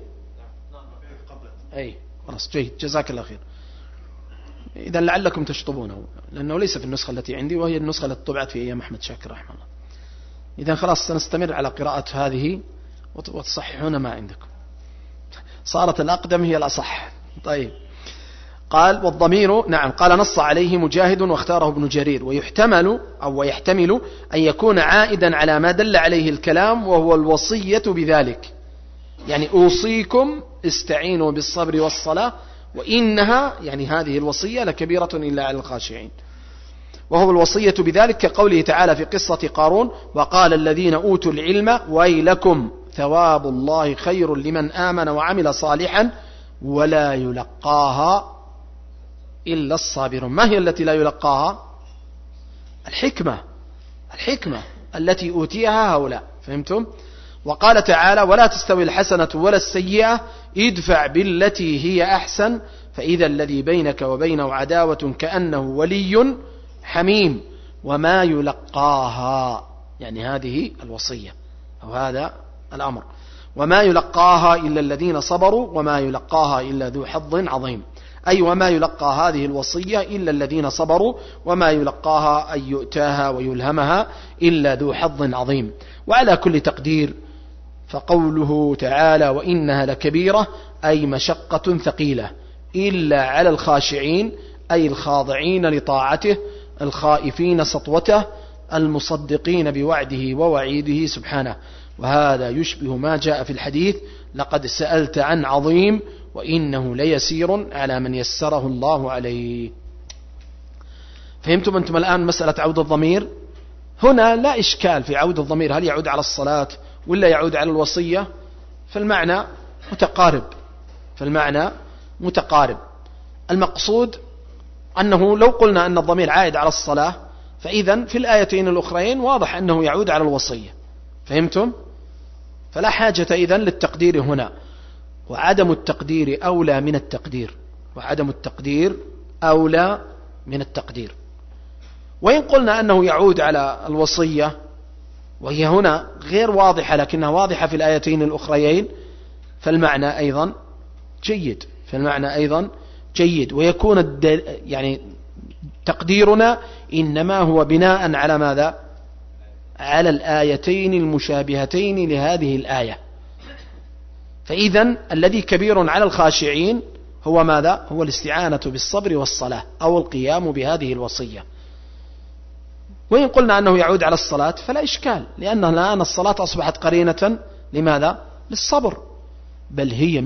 أي خلاص جيد، جزاك الله خير. إذا لعلكم تشطبونه، لأنه ليس في النسخة التي عندي، وهي النسخة التي طبعت في أيام أحمد شاكر رحمه الله. إذا خلاص سنستمر على قراءة هذه وتصححون ما عندكم، صارت الأقدم هي الأصح. طيب قال والضمير، نعم قال نص عليه مجاهد واختاره ابن جرير، ويحتمل أن يكون عائدا على ما دل عليه الكلام، وهو الوصية بذلك، يعني أوصيكم استعينوا بالصبر والصلاة وإنها، يعني هذه الوصية لكبيرة إلا على الخاشعين، وهو الوصية بذلك كقوله تعالى في قصة قارون وقال الذين أوتوا العلم ويلكم ثواب الله خير لمن آمن وعمل صالحا ولا يلقاها إلا الصابرون. ما هي التي لا يلقاها؟ الحكمة التي أوتيها هؤلاء، فهمتم؟ وقال تعالى ولا تستوي الحسنة ولا السيئة ادفع بالتي هي أحسن فإذا الذي بينك وبينه عداوة كأنه ولي حميم وما يلقاها، يعني هذه الوصية أو هذا الأمر، وما يلقاها إلا الذين صبروا وما يلقاها إلا ذو حظ عظيم، أي وما يلقى هذه الوصية إلا الذين صبروا وما يلقاها أي يؤتاها ويلهمها إلا ذو حظ عظيم. وعلى كل تقدير فقوله تعالى وإنها لكبيرة أي مشقة ثقيلة إلا على الخاشعين، أي الخاضعين لطاعته الخائفين سطوته المصدقين بوعده ووعيده سبحانه. وهذا يشبه ما جاء في الحديث لقد سألت عن عظيم وإنه ليسير على من يسره الله عليه. فهمتم أنتم الآن مسألة عود الضمير؟ هنا لا إشكال في عود الضمير، هل يعود على الصلاة ولا يعود على الوصية؟ فالمعنى متقارب. المقصود أنه لو قلنا أن الضمير عائد على الصلاة فإذن في الآيتين الأخرين واضح أنه يعود على الوصية، فهمتم؟ فلا حاجة إذن للتقدير هنا، وعدم التقدير أولى من التقدير وإن قلنا أنه يعود على الوصية وهي هنا غير واضحة لكنها واضحة في الآيتين الأخريين فالمعنى أيضا جيد ويكون يعني تقديرنا إنما هو بناء على ماذا؟ على الآيتين المشابهتين لهذه الآية. فإذن الذي كبير على الخاشعين هو ماذا؟ هو الاستعانة بالصبر والصلاة أو القيام بهذه الوصية. وإن قلنا أنه يعود على الصلاة فلا إشكال، لأن الآن الصلاة أصبحت قرينة لماذا؟ للصبر، بل هي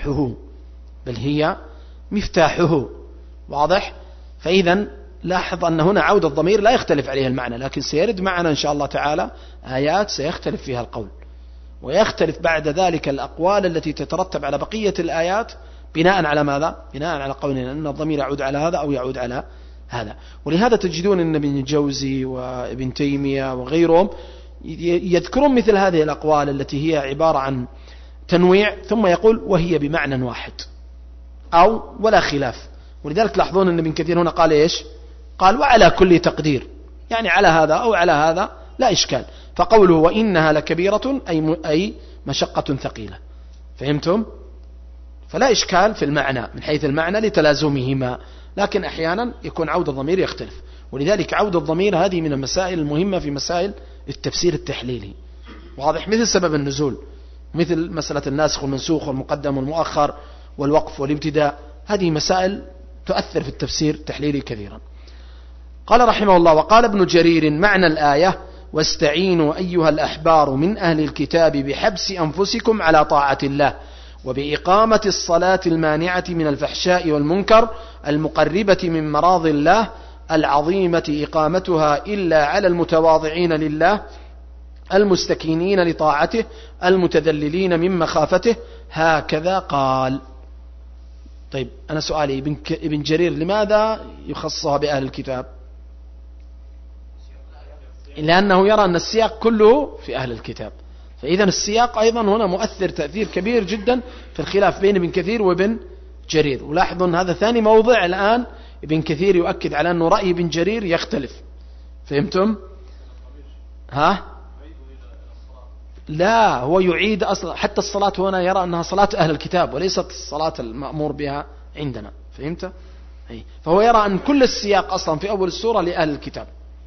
مفتاحه. واضح؟ فإذن لاحظ أن هنا عود الضمير لا يختلف عليه المعنى، لكن سيرد معنا إن شاء الله تعالى آيات سيختلف فيها القول، ويختلف بعد ذلك الأقوال التي تترتب على بقية الآيات بناء على ماذا؟ بناء على قولنا أن الضمير يعود على هذا أو يعود على هذا. ولهذا تجدون أن ابن الجوزي وابن تيمية وغيرهم يذكرون مثل هذه الأقوال التي هي عبارة عن تنويع ثم يقول وهي بمعنى واحد أو ولا خلاف. ولذلك لاحظون أن ابن كثير هنا قال إيش؟ قال وعلى كل تقدير، يعني على هذا أو على هذا لا إشكال. فقوله وإنها لكبيرة أي مشقة ثقيلة، فهمتم؟ فلا إشكال في المعنى من حيث المعنى لتلازمهما، لكن أحيانا يكون عود الضمير يختلف. ولذلك عود الضمير هذه من المسائل المهمة في مسائل التفسير التحليلي، واضح؟ مثل سبب النزول، مثل مسألة الناسخ والمنسوخ والمقدم والمؤخر والوقف والابتداء، هذه مسائل تؤثر في التفسير التحليلي كثيرا. قال رحمه الله وقال ابن جرير معنى الآية واستعينوا أيها الأحبار من أهل الكتاب بحبس أنفسكم على طاعة الله وبإقامة الصلاة المانعة من الفحشاء والمنكر المقربة من مراض الله العظيمة إقامتها إلا على المتواضعين لله المستكينين لطاعته المتذللين من مخافته، هكذا قال. طيب أنا سؤالي ابن جرير لماذا يخصها بأهل الكتاب؟ لأنه يرى أن السياق كله في أهل الكتاب. فإذا السياق أيضا هنا مؤثر تأثير كبير جدا في الخلاف بين ابن كثير وابن جرير. ولاحظوا أن هذا ثاني موضع الآن ابن كثير يؤكد على أنه رأي ابن جرير يختلف. فهمتم؟ ها؟ لا، هو يعيد أصلا حتى الصلاة هنا يرى أنها صلاة أهل الكتاب وليست الصلاة المأمور بها عندنا. فهمت؟ فهو يرى أن كل السياق أصلا في أول السورة لأهل الكتاب.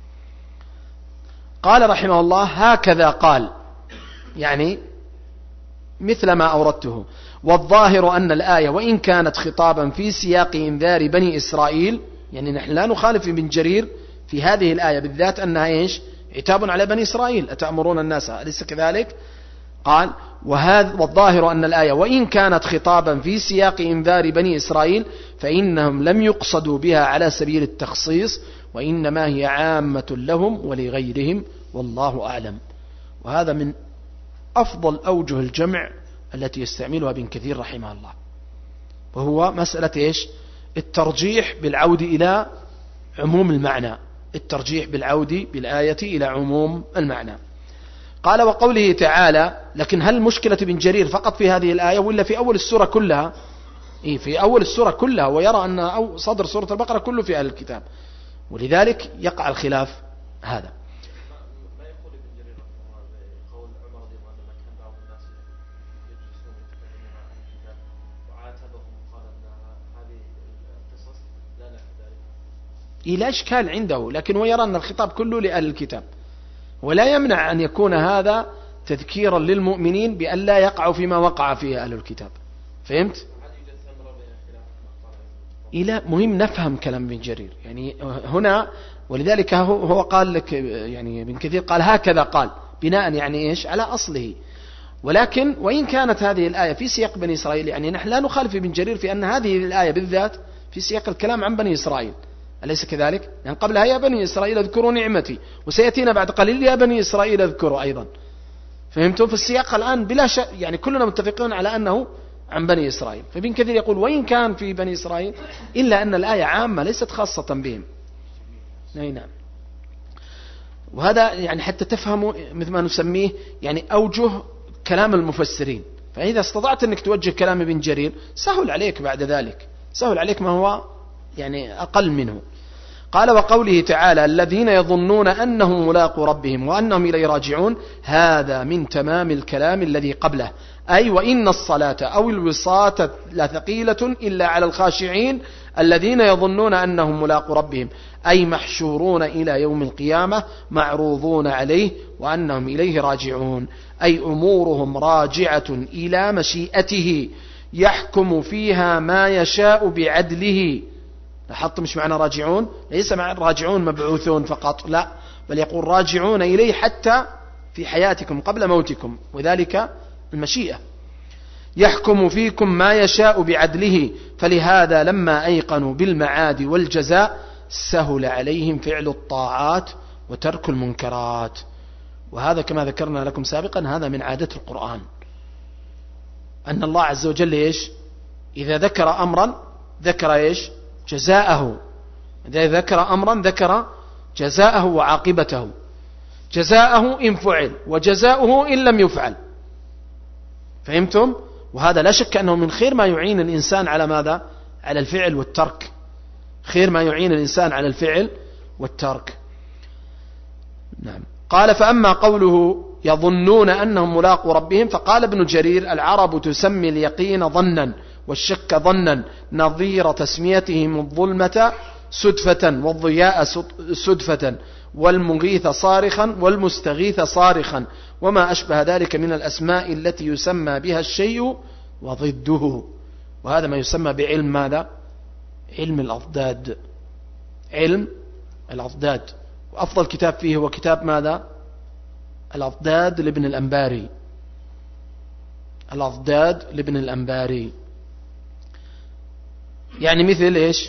قال رحمه الله: هكذا قال، يعني مثل ما أوردته. والظاهر أن الآية وإن كانت خطابا في سياق إنذار بني إسرائيل، يعني نحن لا نخالف ابن جرير في هذه الآية بالذات أنها إيش؟ عتاب على بني إسرائيل، أتأمرون الناس، أليس كذلك؟ قال: والظاهر أن الآية وإن كانت خطابا في سياق إنذار بني إسرائيل فإنهم لم يقصدوا بها على سبيل التخصيص، وإنما هي عامة لهم ولغيرهم، والله أعلم. وهذا من أفضل أوجه الجمع التي يستعملها ابن كثير رحمه الله، وهو مسألة إيش؟ الترجيح بالعود إلى عموم المعنى، الترجيح بالعود بالآية إلى عموم المعنى. قال: وقوله تعالى. لكن هل مشكلة ابن جرير فقط في هذه الآية ولا في أول السورة كلها؟ في أول السورة كلها، ويرى أن صدر سورة البقرة كله في أهل الكتاب، ولذلك يقع الخلاف هذا. ما يقول ابن جرير قول عمر رضي الله عنه كان بعض الناس يجلسون يتكلمون عن الكتاب وعاتبهم وقال ان هذه القصص لا كذلك. لا إشكال عنده، لكن هو يرى أن الخطاب كله لأهل الكتاب، ولا يمنع أن يكون هذا تذكيرا للمؤمنين بأن لا يقعوا فيما وقع فيه أهل الكتاب. فهمت؟ إلى مهم نفهم كلام ابن جرير يعني هنا، ولذلك هو قال لك يعني ابن كثير قال هكذا قال بناء يعني إيش؟ على أصله. ولكن وإن كانت هذه الآية في سياق بني إسرائيل، يعني نحن لا نخالف ابن جرير في أن هذه الآية بالذات في سياق الكلام عن بني إسرائيل، أليس كذلك؟ يعني قبلها يا بني إسرائيل اذكروا نعمتي، وسيأتينا بعد قليل يا بني إسرائيل اذكروا أيضا. فهمتم؟ في السياق الآن بلا شك يعني كلنا متفقون على أنه عن بني إسرائيل. فابن كثير يقول وإن كان في بني إسرائيل إلا أن الآية عامة ليست خاصة بهم. نعم. وهذا يعني حتى تفهموا مثل ما نسميه يعني أوجه كلام المفسرين. فإذا استطعت أنك توجه كلام ابن جرير سهل عليك بعد ذلك، سهل عليك ما هو يعني أقل منه. قال: وقوله تعالى: الذين يظنون أنهم ملاقو ربهم وأنهم إليه راجعون، هذا من تمام الكلام الذي قبله، أي وإن الصلاة أو الوصاة لثقيلة إلا على الخاشعين الذين يظنون أنهم ملاقو ربهم، أي محشورون إلى يوم القيامة معروضون عليه وأنهم إليه راجعون، أي أمورهم راجعة إلى مشيئته يحكم فيها ما يشاء بعدله. لاحظت مش معنى راجعون، ليس معنى راجعون مبعوثون فقط، لا، بل يقول راجعون إليه حتى في حياتكم قبل موتكم، وذلك المشيئة. يحكم فيكم ما يشاء بعدله، فلهذا لما أيقنوا بالمعاد والجزاء سهل عليهم فعل الطاعات وترك المنكرات. وهذا كما ذكرنا لكم سابقا هذا من عادة القرآن، أن الله عز وجل إيش؟ إذا ذكر أمرا ذكر إيش؟ جزاءه. إذا ذكر أمرا ذكر جزاءه وعاقبته، جزاءه إن فعل وجزاؤه إن لم يفعل. فهمتم؟ وهذا لا شك أنه من خير ما يعين الإنسان على ماذا؟ على الفعل والترك، خير ما يعين الإنسان على الفعل والترك. نعم. قال: فأما قوله يظنون أنهم ملاقو ربهم، فقال ابن جرير: العرب تسمي اليقين ظنا والشك ظنا، نظير تسميتهم الظلمة سدفة والضياء سدفة والمغيث صارخا والمستغيث صارخا وما أشبه ذلك من الأسماء التي يسمى بها الشيء وضده. وهذا ما يسمى بعلم ماذا؟ علم الأضداد، علم الأضداد. وأفضل كتاب فيه هو كتاب ماذا؟ الأضداد لابن الأنباري، الأضداد لابن الأنباري. يعني مثل إيش؟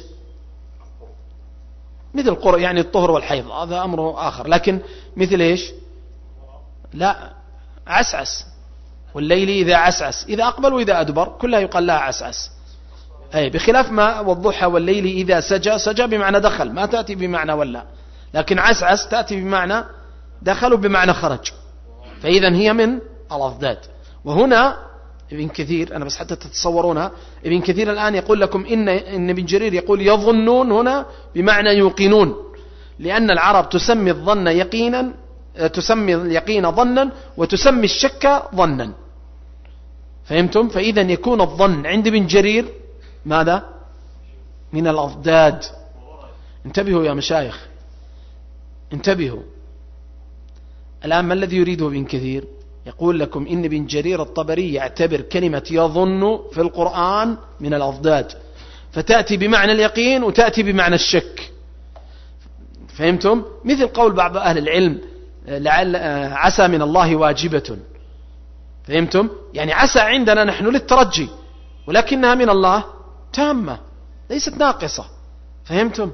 مثل القرء، يعني الطهر والحيض، هذا أمر آخر. لكن مثل إيش؟ لا، عسعس، والليل إذا عسعس، إذا أقبل وإذا أدبر كلها يقال لها عسعس. أي بخلاف ما والضحى والليل إذا سجى، سجى بمعنى دخل، ما تأتي بمعنى ولا، لكن عسعس تأتي بمعنى دخل وبمعنى خرج. فإذا هي من الأضداد. وهنا ابن كثير، أنا بس حتى تتصورونها، ابن كثير الآن يقول لكم إن ابن جرير يقول يظنون هنا بمعنى يوقنون، لأن العرب تسمي الظن يقينا، تسمي اليقين ظنا، وتسمي الشك ظنا. فهمتم؟ فإذا يكون الظن عند ابن جرير ماذا؟ من الأضداد. انتبهوا يا مشايخ، انتبهوا. الآن ما الذي يريده ابن كثير؟ يقول لكم إن ابن جرير الطبري يعتبر كلمة يظن في القرآن من الأضداد، فتأتي بمعنى اليقين وتأتي بمعنى الشك. فهمتم؟ مثل قول بعض أهل العلم لعل عسى من الله واجبة. فهمتم؟ يعني عسى عندنا نحن للترجي، ولكنها من الله تامة ليست ناقصة. فهمتم؟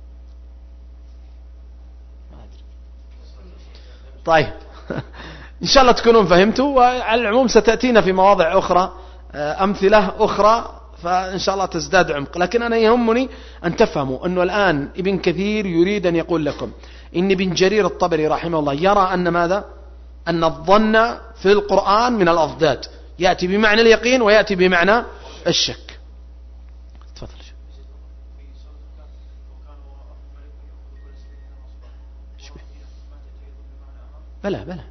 طيب إن شاء الله تكونون فهمتوا. وعلى العموم ستأتينا في مواضع أخرى أمثلة أخرى، فإن شاء الله تزداد عمق. لكن أنا يهمني أن تفهموا أنه الآن ابن كثير يريد أن يقول لكم إن ابن جرير الطبري رحمه الله يرى أن ماذا؟ أن الظن في القرآن من الأضداد، يأتي بمعنى اليقين ويأتي بمعنى الشك. تفضل. بلى هنا.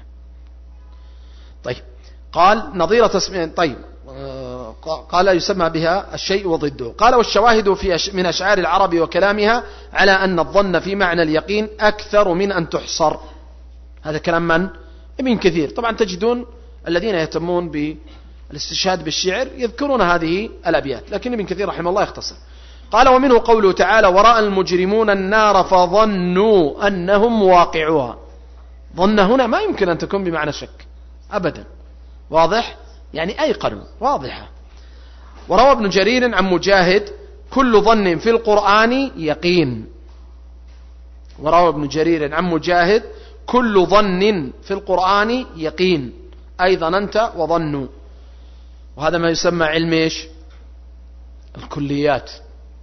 طيب قال نظير تسمية. طيب قال يسمى بها الشيء وضده. قال والشواهد من أشعار العرب وكلامها على أن الظن في معنى اليقين أكثر من أن تحصر. هذا كلام من؟ ابن كثير. طبعا تجدون الذين يهتمون بالاستشهاد بالشعر يذكرون هذه الأبيات، لكن ابن كثير رحمه الله يختصر. قال ومنه قوله تعالى ورأى المجرمون النار فظنوا أنهم واقعوها. ظن هنا ما يمكن أن تكون بمعنى شك أبدا، واضح؟ يعني أيقنوا، واضحة. وروى ابن جرير عن مجاهد كل ظن في القرآن يقين. وروى ابن جرير عن مجاهد كل ظن في القرآن يقين، أي ظننت وظنوا. وهذا ما يسمى علم إيش؟ الكليات.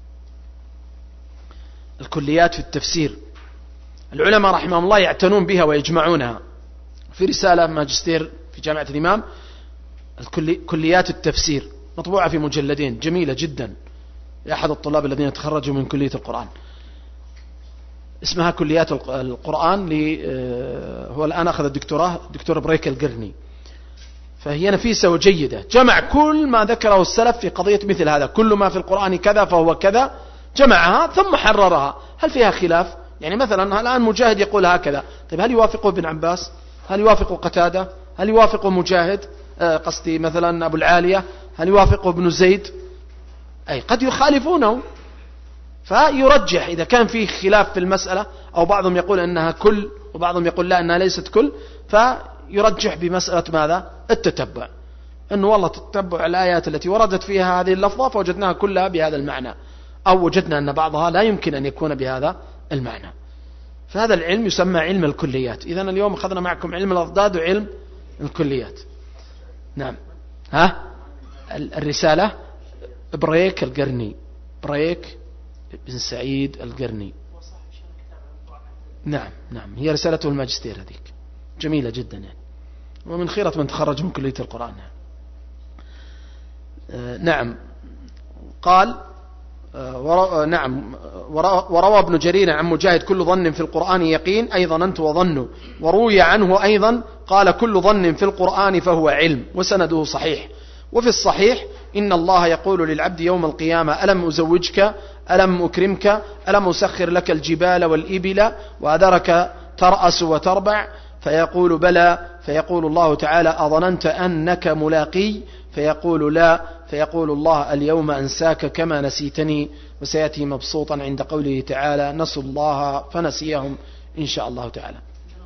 الكليات في التفسير العلماء رحمهم الله يعتنون بها ويجمعونها. في رسالة ماجستير في جامعة الإمام كليات التفسير مطبوعة في مجلدين، جميلة جدا لأحد الطلاب الذين تخرجوا من كلية القرآن. اسمها كليات القرآن، هو الآن أخذ الدكتوراه، الدكتور بريك القرني. فهي نفيسة وجيدة، جمع كل ما ذكره السلف في قضية مثل هذا، كل ما في القرآن كذا فهو كذا، جمعها ثم حررها. هل فيها خلاف؟ يعني مثلا الآن مجاهد يقول هكذا، طيب هل يوافق ابن عباس؟ هل يوافق قتادة؟ هل يوافق مجاهد؟ قصدي مثلا أبو العالية، هل يوافق ابن زيد؟ أي قد يخالفونه، فيرجح إذا كان فيه خلاف في المسألة، أو بعضهم يقول أنها كل وبعضهم يقول لا أنها ليست كل، فيرجح بمسألة ماذا؟ التتبع، أنه والله تتبع الآيات التي وردت فيها هذه اللفظة فوجدناها كلها بهذا المعنى، أو وجدنا أن بعضها لا يمكن أن يكون بهذا المعنى. فهذا العلم يسمى علم الكليات. إذن اليوم أخذنا معكم علم الأضداد وعلم الكليات. نعم. الرسالة بريك القرني، بريك بن سعيد القرني. نعم هي رسالته الماجستير هذيك، جميلة جدا يعني، ومن خيرة من تخرج من كلية القرآن. نعم. قال وروى ابن جرير عن مجاهد كل ظن في القرآن يقين، أي ظننت وظنوا. وروي عنه أيضا قال كل ظن في القرآن فهو علم، وسنده صحيح. وفي الصحيح إن الله يقول للعبد يوم القيامة ألم أزوجك، ألم أكرمك، ألم أسخر لك الجبال والإبل وأذرك ترأس وتربع، فيقول بلى، فيقول الله تعالى أظننت أنك ملاقي، فيقول لا، فيقول الله اليوم أنساك كما نسيتني. وسيأتي مبسوطا عند قوله تعالى نسوا الله فنسيهم إن شاء الله تعالى.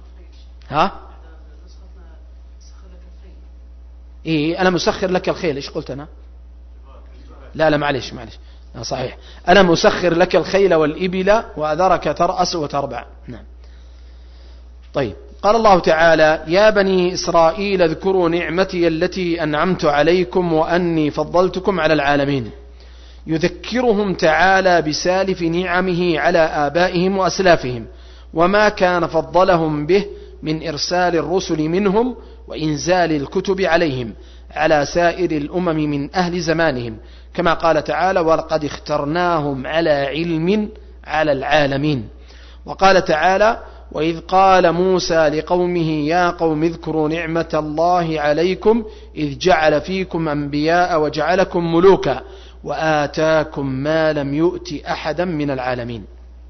إيه أنا مسخر لك الخيل، إيش قلت أنا؟ لا معلش صحيح، أنا مسخر لك الخيل والإبل وأذرك ترأس وتربع. نعم. طيب قال الله تعالى يا بني إسرائيل اذكروا نعمتي التي أنعمت عليكم وأني فضلتكم على العالمين. يذكرهم تعالى بسالف نعمه على آبائهم وأسلافهم، وما كان فضلهم به من إرسال الرسل منهم وإنزال الكتب عليهم على سائر الأمم من أهل زمانهم، كما قال تعالى: ولقد اخترناهم على علم على العالمين. وقال تعالى: وإذ قال موسى لقومه يا قوم اذكروا نعمة الله عليكم إذ جعل فيكم أنبياء وجعلكم ملوكا وآتاكم ما لم يؤت أحدا من العالمين.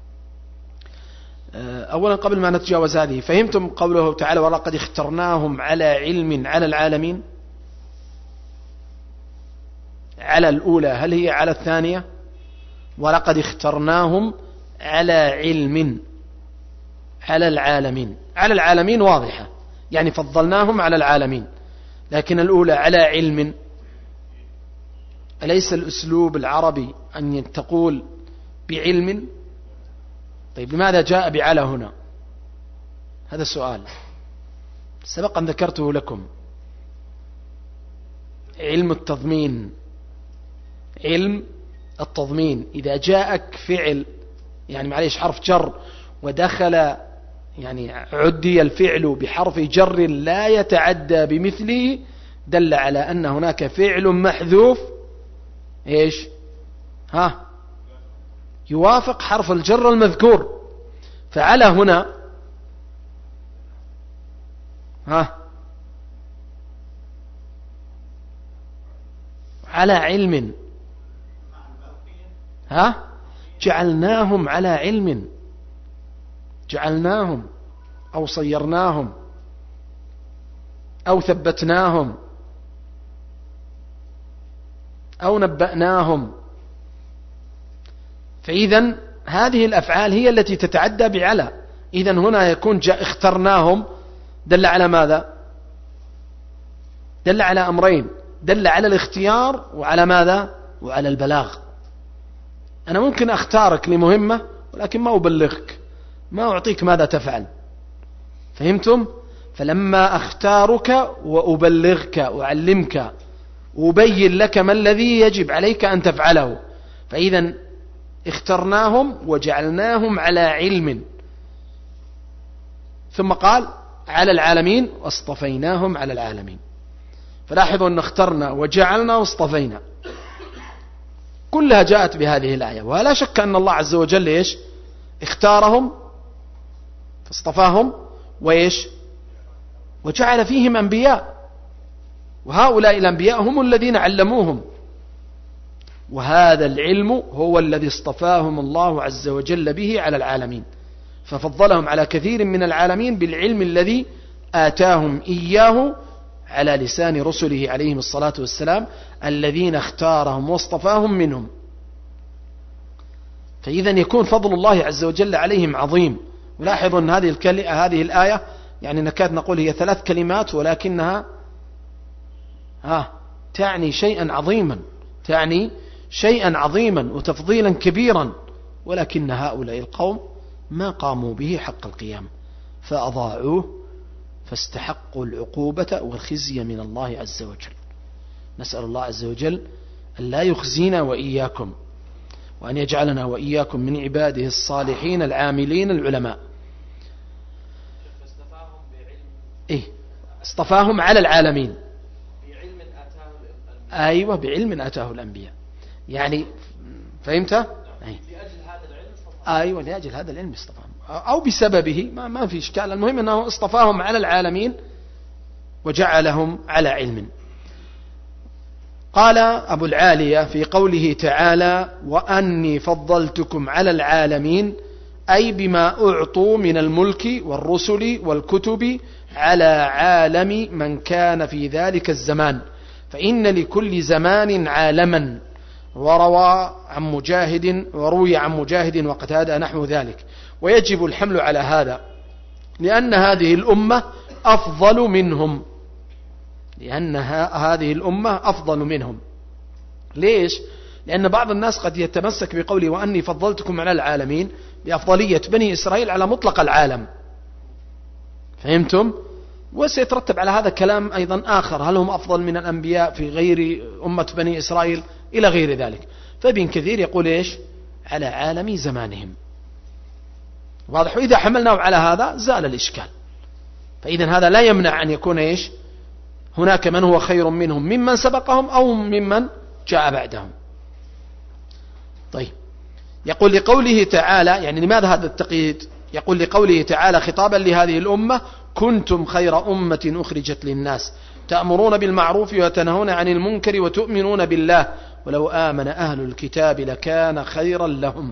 أولا قبل ما نتجاوز هذه، فهمتم قوله تعالى ولقد اخترناهم على علم على العالمين؟ على الأولى، هل هي على الثانية؟ ولقد اخترناهم على علم على العالمين. على العالمين واضحة، يعني فضلناهم على العالمين. لكن الأولى على علم، أليس الأسلوب العربي أن تقول بعلم؟ طيب لماذا جاء بعلى هنا؟ هذا السؤال سبق أن ذكرته لكم. علم التضمين، علم التضمين إذا جاءك فعل، يعني معليش حرف جر ودخل، يعني عدي الفعل بحرف جر لا يتعدى بمثله، دل على أن هناك فعل محذوف إيش؟ يوافق حرف الجر المذكور. فعلى هنا على علم، جعلناهم على علم، جعلناهم أو صيرناهم أو ثبتناهم أو نبأناهم. فإذن هذه الأفعال هي التي تتعدى بعلى. إذن هنا يكون اخترناهم، دل على ماذا؟ دل على أمرين، دل على الاختيار وعلى ماذا؟ وعلى البلاغ. أنا ممكن أختارك لمهمة ولكن ما أبلغك، ما أعطيك ماذا تفعل. فهمتم؟ فلما أختارك وأبلغك وأعلمك وأبين لك ما الذي يجب عليك أن تفعله، فإذا اخترناهم وجعلناهم على علم. ثم قال على العالمين واصطفيناهم على العالمين. فلاحظوا أن اخترنا وجعلنا واصطفينا كلها جاءت بهذه الآية. ولا شك أن الله عز وجل إيش؟ اختارهم فاصطفاهم وإيش؟ وجعل فيهم أنبياء، وهؤلاء الأنبياء هم الذين علموهم، وهذا العلم هو الذي اصطفاهم الله عز وجل به على العالمين، ففضلهم على كثير من العالمين بالعلم الذي آتاهم إياه على لسان رسله عليهم الصلاة والسلام الذين اختارهم واصطفاهم منهم. فإذا يكون فضل الله عز وجل عليهم عظيم. ولاحظوا أن هذه الآية يعني نكاد نقول هي 3 كلمات، ولكنها تعني شيئا عظيما، تعني شيئا عظيما وتفضيلا كبيرا، ولكن هؤلاء القوم ما قاموا به حق القيام فأضاعوه فاستحقوا العقوبة والخزي من الله عز وجل. نسأل الله عز وجل أن لا يخزينا وإياكم، وأن يجعلنا وإياكم من عباده الصالحين العاملين العلماء. اصطفاهم على العالمين بعلم آتاه الأنبياء. أيوة، بعلم آتاه الأنبياء، يعني فهمت؟ لأجل هذا العلم اصطفاهم. أيوة، لأجل هذا العلم اصطفاهم أو بسببه، ما في إشكال. المهم أنه اصطفاهم على العالمين وجعلهم على علم. قال أبو العالية في قوله تعالى وأني فضلتكم على العالمين، أي بما أعطوا من الملك والرسل والكتب على عالم من كان في ذلك الزمان، فإن لكل زمان عالما. وروي عن مجاهد وقتادة نحو ذلك. ويجب الحمل على هذا لأن هذه الأمة أفضل منهم، لأن هذه الأمة أفضل منهم. ليش؟ لأن بعض الناس قد يتمسك بقوله وأني فضلتكم على العالمين بأفضلية بني إسرائيل على مطلق العالم. فهمتم؟ وسيترتب على هذا كلام أيضا آخر، هل هم أفضل من الأنبياء في غير أمة بني إسرائيل إلى غير ذلك. فابن كثير يقول إيش؟ على عالم زمانهم. واضح؟ وإذا حملناه على هذا زال الإشكال. فإذا هذا لا يمنع أن يكون إيش؟ هناك من هو خير منهم ممن سبقهم أو ممن جاء بعدهم. طيب، يقول لقوله تعالى، يعني لماذا هذا التقييد؟ يقول لقوله تعالى خطابا لهذه الأمة: كنتم خير أمة أخرجت للناس تأمرون بالمعروف وتنهون عن المنكر وتؤمنون بالله ولو آمن أهل الكتاب لكان خيرا لهم.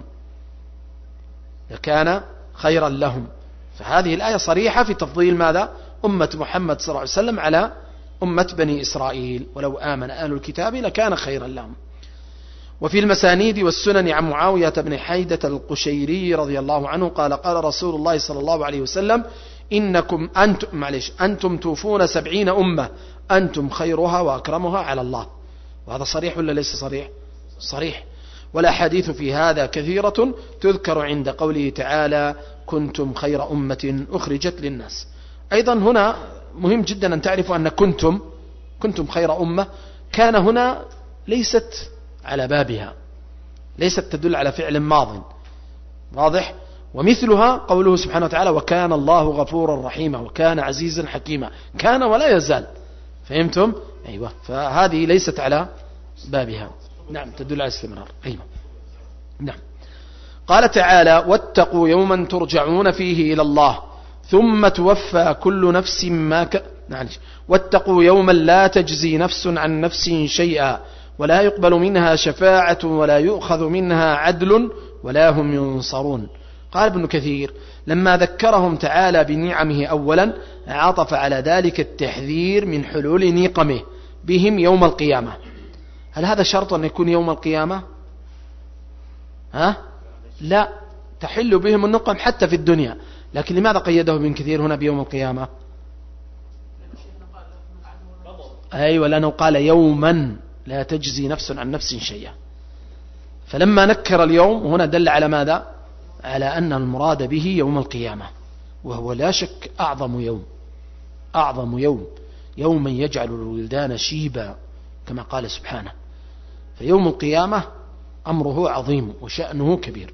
لكان خيرا لهم. فهذه الآية صريحة في تفضيل ماذا؟ أمة محمد صلى الله عليه وسلم على أمة بني إسرائيل. ولو آمن أهل الكتاب لكان خيرا لهم. وفي المسانيد والسنن عن معاوية بن حيدة القشيري رضي الله عنه قال: قال رسول الله صلى الله عليه وسلم: إنكم أنتم توفون 70 أمة أنتم خيرها وأكرمها على الله. وهذا صريح ولا ليس صريح؟ صريح. والأحاديث في هذا كثيرة تذكر عند قوله تعالى: كنتم خير أمة أخرجت للناس. أيضا هنا مهم جدا أن تعرفوا أن كنتم خير أمة كان هنا ليست على بابها، ليست تدل على فعل ماض، واضح؟ ومثلها قوله سبحانه وتعالى: وكان الله غفورا رحيما وكان عزيزا حكيما. كان ولا يزال. فهمتم؟ أيوة. فهذه ليست على بابها. نعم، تدل على استمرار. أيوة. نعم. قال تعالى: واتقوا يوما ترجعون فيه إلى الله ثم توفى كل نفس ما واتقوا يوما لا تجزي نفس عن نفس شيئا ولا يقبل منها شفاعة ولا يؤخذ منها عدل ولا هم ينصرون. قال ابن كثير: لما ذكرهم تعالى بنعمه أولا عطف على ذلك التحذير من حلول نقمه بهم يوم القيامة. هل هذا شرط أن يكون يوم القيامة؟ لا، تحل بهم النقم حتى في الدنيا. لكن لماذا قيده ابن كثير هنا بيوم القيامة؟ أيوة، لأنه قال يوما لا تجزي نفس عن نفس شيئا. فلما نكر اليوم هنا دل على ماذا؟ على أن المراد به يوم القيامة، وهو لا شك أعظم يوم يوما يجعل الولدان شيبا كما قال سبحانه. فيوم القيامة أمره عظيم وشأنه كبير.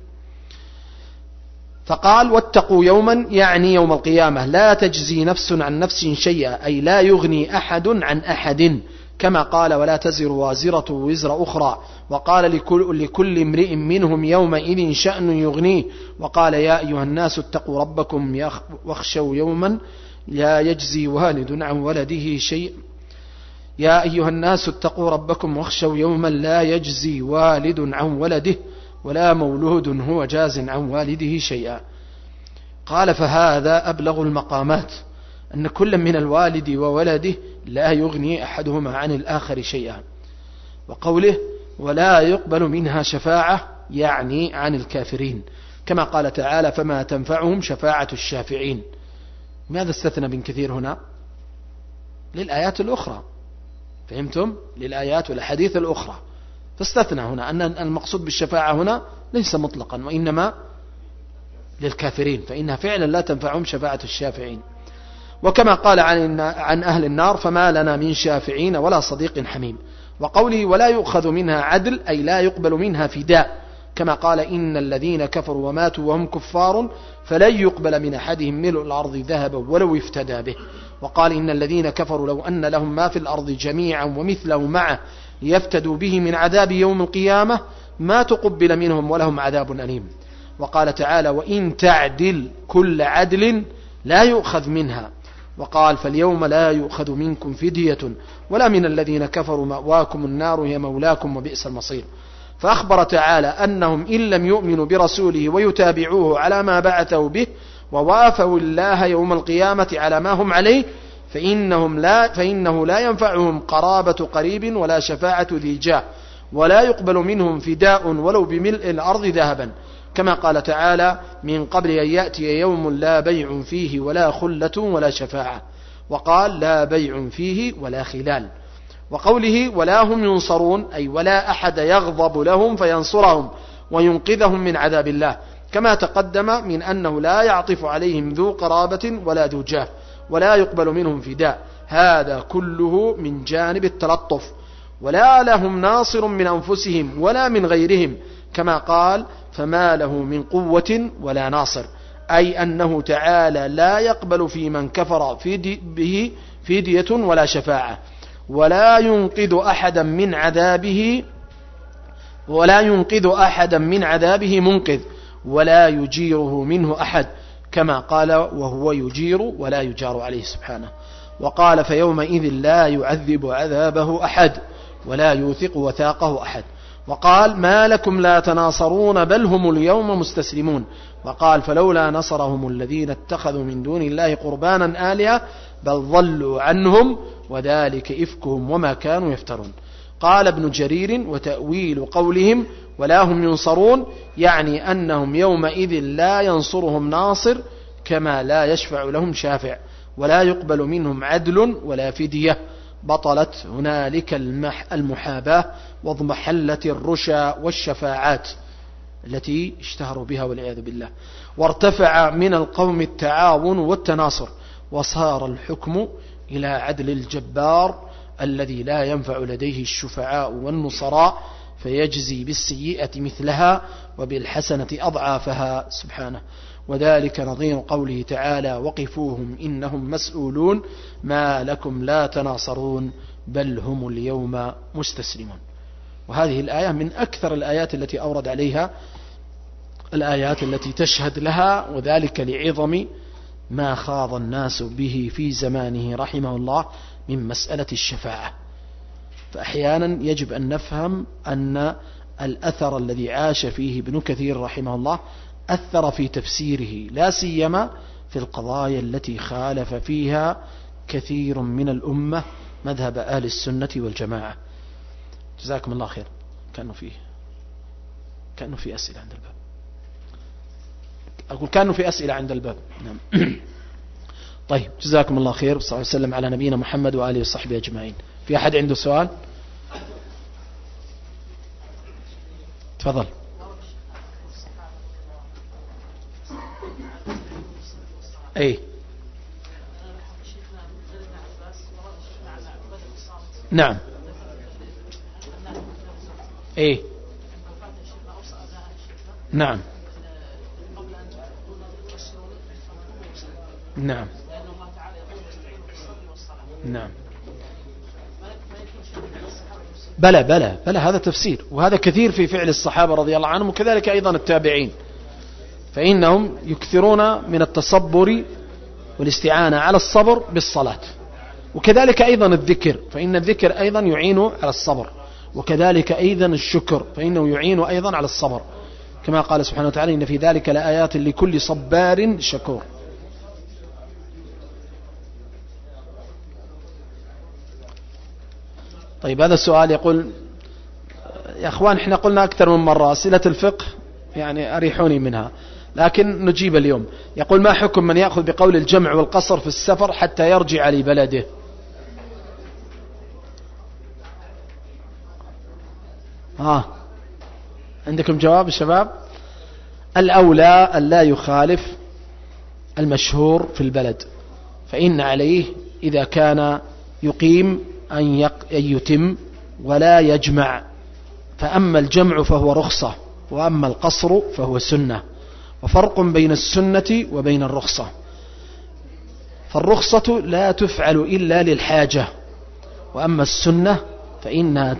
فقال: واتقوا يوما، يعني يوم القيامة، لا تجزي نفس عن نفس شيئا، أي لا يغني أحد عن أحد، كما قال: ولا تزر وازرة وزر أخرى. وقال: لكل امرئ منهم يومئذ شأن يغنيه. وقال: يا أيها الناس اتقوا ربكم واخشوا يوما لا يجزي والد عن ولده شيئا. يا أيها الناس اتقوا ربكم واخشوا يوما لا يجزي والد عن ولده ولا مولود هو جاز عن والده شيئا. قال: فهذا أبلغ المقامات، أن كل من الوالد وولده لا يغني أحدهما عن الآخر شيئا. وقوله: ولا يقبل منها شفاعة، يعني عن الكافرين، كما قال تعالى: فما تنفعهم شفاعة الشافعين. ماذا استثنى ابن كثير هنا؟ للآيات الأخرى. فهمتم؟ للآيات والحديث الأخرى. فاستثنى هنا أن المقصود بالشفاعة هنا ليس مطلقا، وإنما للكافرين، فإنها فعلا لا تنفعهم شفاعة الشافعين. وكما قال عن أهل النار: فما لنا من شافعين ولا صديق حميم. وقوله: ولا يؤخذ منها عدل، أي لا يقبل منها فداء، كما قال: إن الذين كفروا وماتوا وهم كفار فلن يقبل من أحدهم ملء الأرض ذهبا ولو افتدى به. وقال: إن الذين كفروا لو أن لهم ما في الأرض جميعا ومثله معه ليفتدوا به من عذاب يوم القيامة ما تقبل منهم ولهم عذاب أليم. وقال تعالى: وإن تعدل كل عدل لا يؤخذ منها. وقال: فاليوم لا يؤخذ منكم فدية ولا من الذين كفروا، مأواكم النار هي مولاكم وبئس المصير. فأخبر تعالى أنهم إن لم يؤمنوا برسوله ويتابعوه على ما بعثوا به ووافوا الله يوم القيامة على ما هم عليه فإنه لا ينفعهم قرابة قريب ولا شفاعة ذي جاه ولا يقبل منهم فداء ولو بملء الأرض ذهبا، كما قال تعالى: من قبل أن يأتي يوم لا بيع فيه ولا خلة ولا شفاعة. وقال: لا بيع فيه ولا خلال. وقوله: ولا هم ينصرون، أي ولا أحد يغضب لهم فينصرهم وينقذهم من عذاب الله، كما تقدم من أنه لا يعطف عليهم ذو قرابة ولا ذو جاه ولا يقبل منهم فداء. هذا كله من جانب التلطف. ولا لهم ناصر من أنفسهم ولا من غيرهم، كما قال: فما له من قوة ولا ناصر، أي أنه تعالى لا يقبل في من كفر به فدية ولا شفاعة، ولا ينقذ أحدا من عذابه منقذ، ولا يجيره منه أحد، كما قال وهو يجير ولا يجار عليه سبحانه. وقال فيومئذ لا يعذب عذابه أحد ولا يوثق وثاقه أحد. وقال ما لكم لا تناصرون بل هم اليوم مستسلمون. وقال فلولا نصرهم الذين اتخذوا من دون الله قربانا آلهة بل ضلوا عنهم وذلك إفكهم وما كانوا يفترون. قال ابن جرير وتأويل قولهم ولا هم ينصرون يعني أنهم يومئذ لا ينصرهم ناصر كما لا يشفع لهم شافع ولا يقبل منهم عدل ولا فدية. بطلت هنالك المحاباة واضمحلت الرشا والشفاعات التي اشتهروا بها والعياذ بالله، وارتفع من القوم التعاون والتناصر، وصار الحكم إلى عدل الجبار الذي لا ينفع لديه الشفعاء والنصراء، فيجزي بالسيئة مثلها وبالحسنة أضعافها سبحانه. وذلك نظير قوله تعالى وقفوهم إنهم مسؤولون ما لكم لا تناصرون بل هم اليوم مستسلمون. وهذه الآية من أكثر الآيات التي أورد عليها الآيات التي تشهد لها، وذلك لعظم ما خاض الناس به في زمانه رحمه الله من مسألة الشفاعة. فأحيانا يجب أن نفهم أن الأثر الذي عاش فيه ابن كثير رحمه الله أثر في تفسيره، لا سيما في القضايا التي خالف فيها كثير من الأمة مذهب أهل السنة والجماعة. جزاكم الله خير. كانوا في أسئلة عند الباب. أقول كانوا في أسئلة عند الباب. نعم. طيب جزاكم الله خير، صلى الله عليه وسلم على نبينا محمد وآله وصحبه أجمعين. في أحد عنده سؤال؟ تفضل. أي نعم. أي نعم. نعم. نعم. بلى هذا تفسير، وهذا كثير في فعل الصحابة رضي الله عنهم، وكذلك أيضا التابعين، فإنهم يكثرون من التصبر والاستعانة على الصبر بالصلاة، وكذلك أيضا الذكر، فإن الذكر أيضا يعين على الصبر، وكذلك أيضا الشكر فإنه يعين أيضا على الصبر، كما قال سبحانه وتعالى إن في ذلك لآيات لكل صبار شكور. طيب هذا السؤال يقول يا أخوان احنا قلنا أكثر من مرة أسئلة الفقه يعني أريحوني منها، لكن نجيب اليوم. يقول ما حكم من يأخذ بقول الجمع والقصر في السفر حتى يرجع لبلده؟ عندكم جواب الشباب؟ الأولى أن لا يخالف المشهور في البلد، فإن عليه إذا كان يقيم أن يتم ولا يجمع، فأما الجمع فهو رخصة وأما القصر فهو سنة، وفرق بين السنة وبين الرخصة. فالرخصة لا تفعل إلا للحاجة، وأما السنة فإنها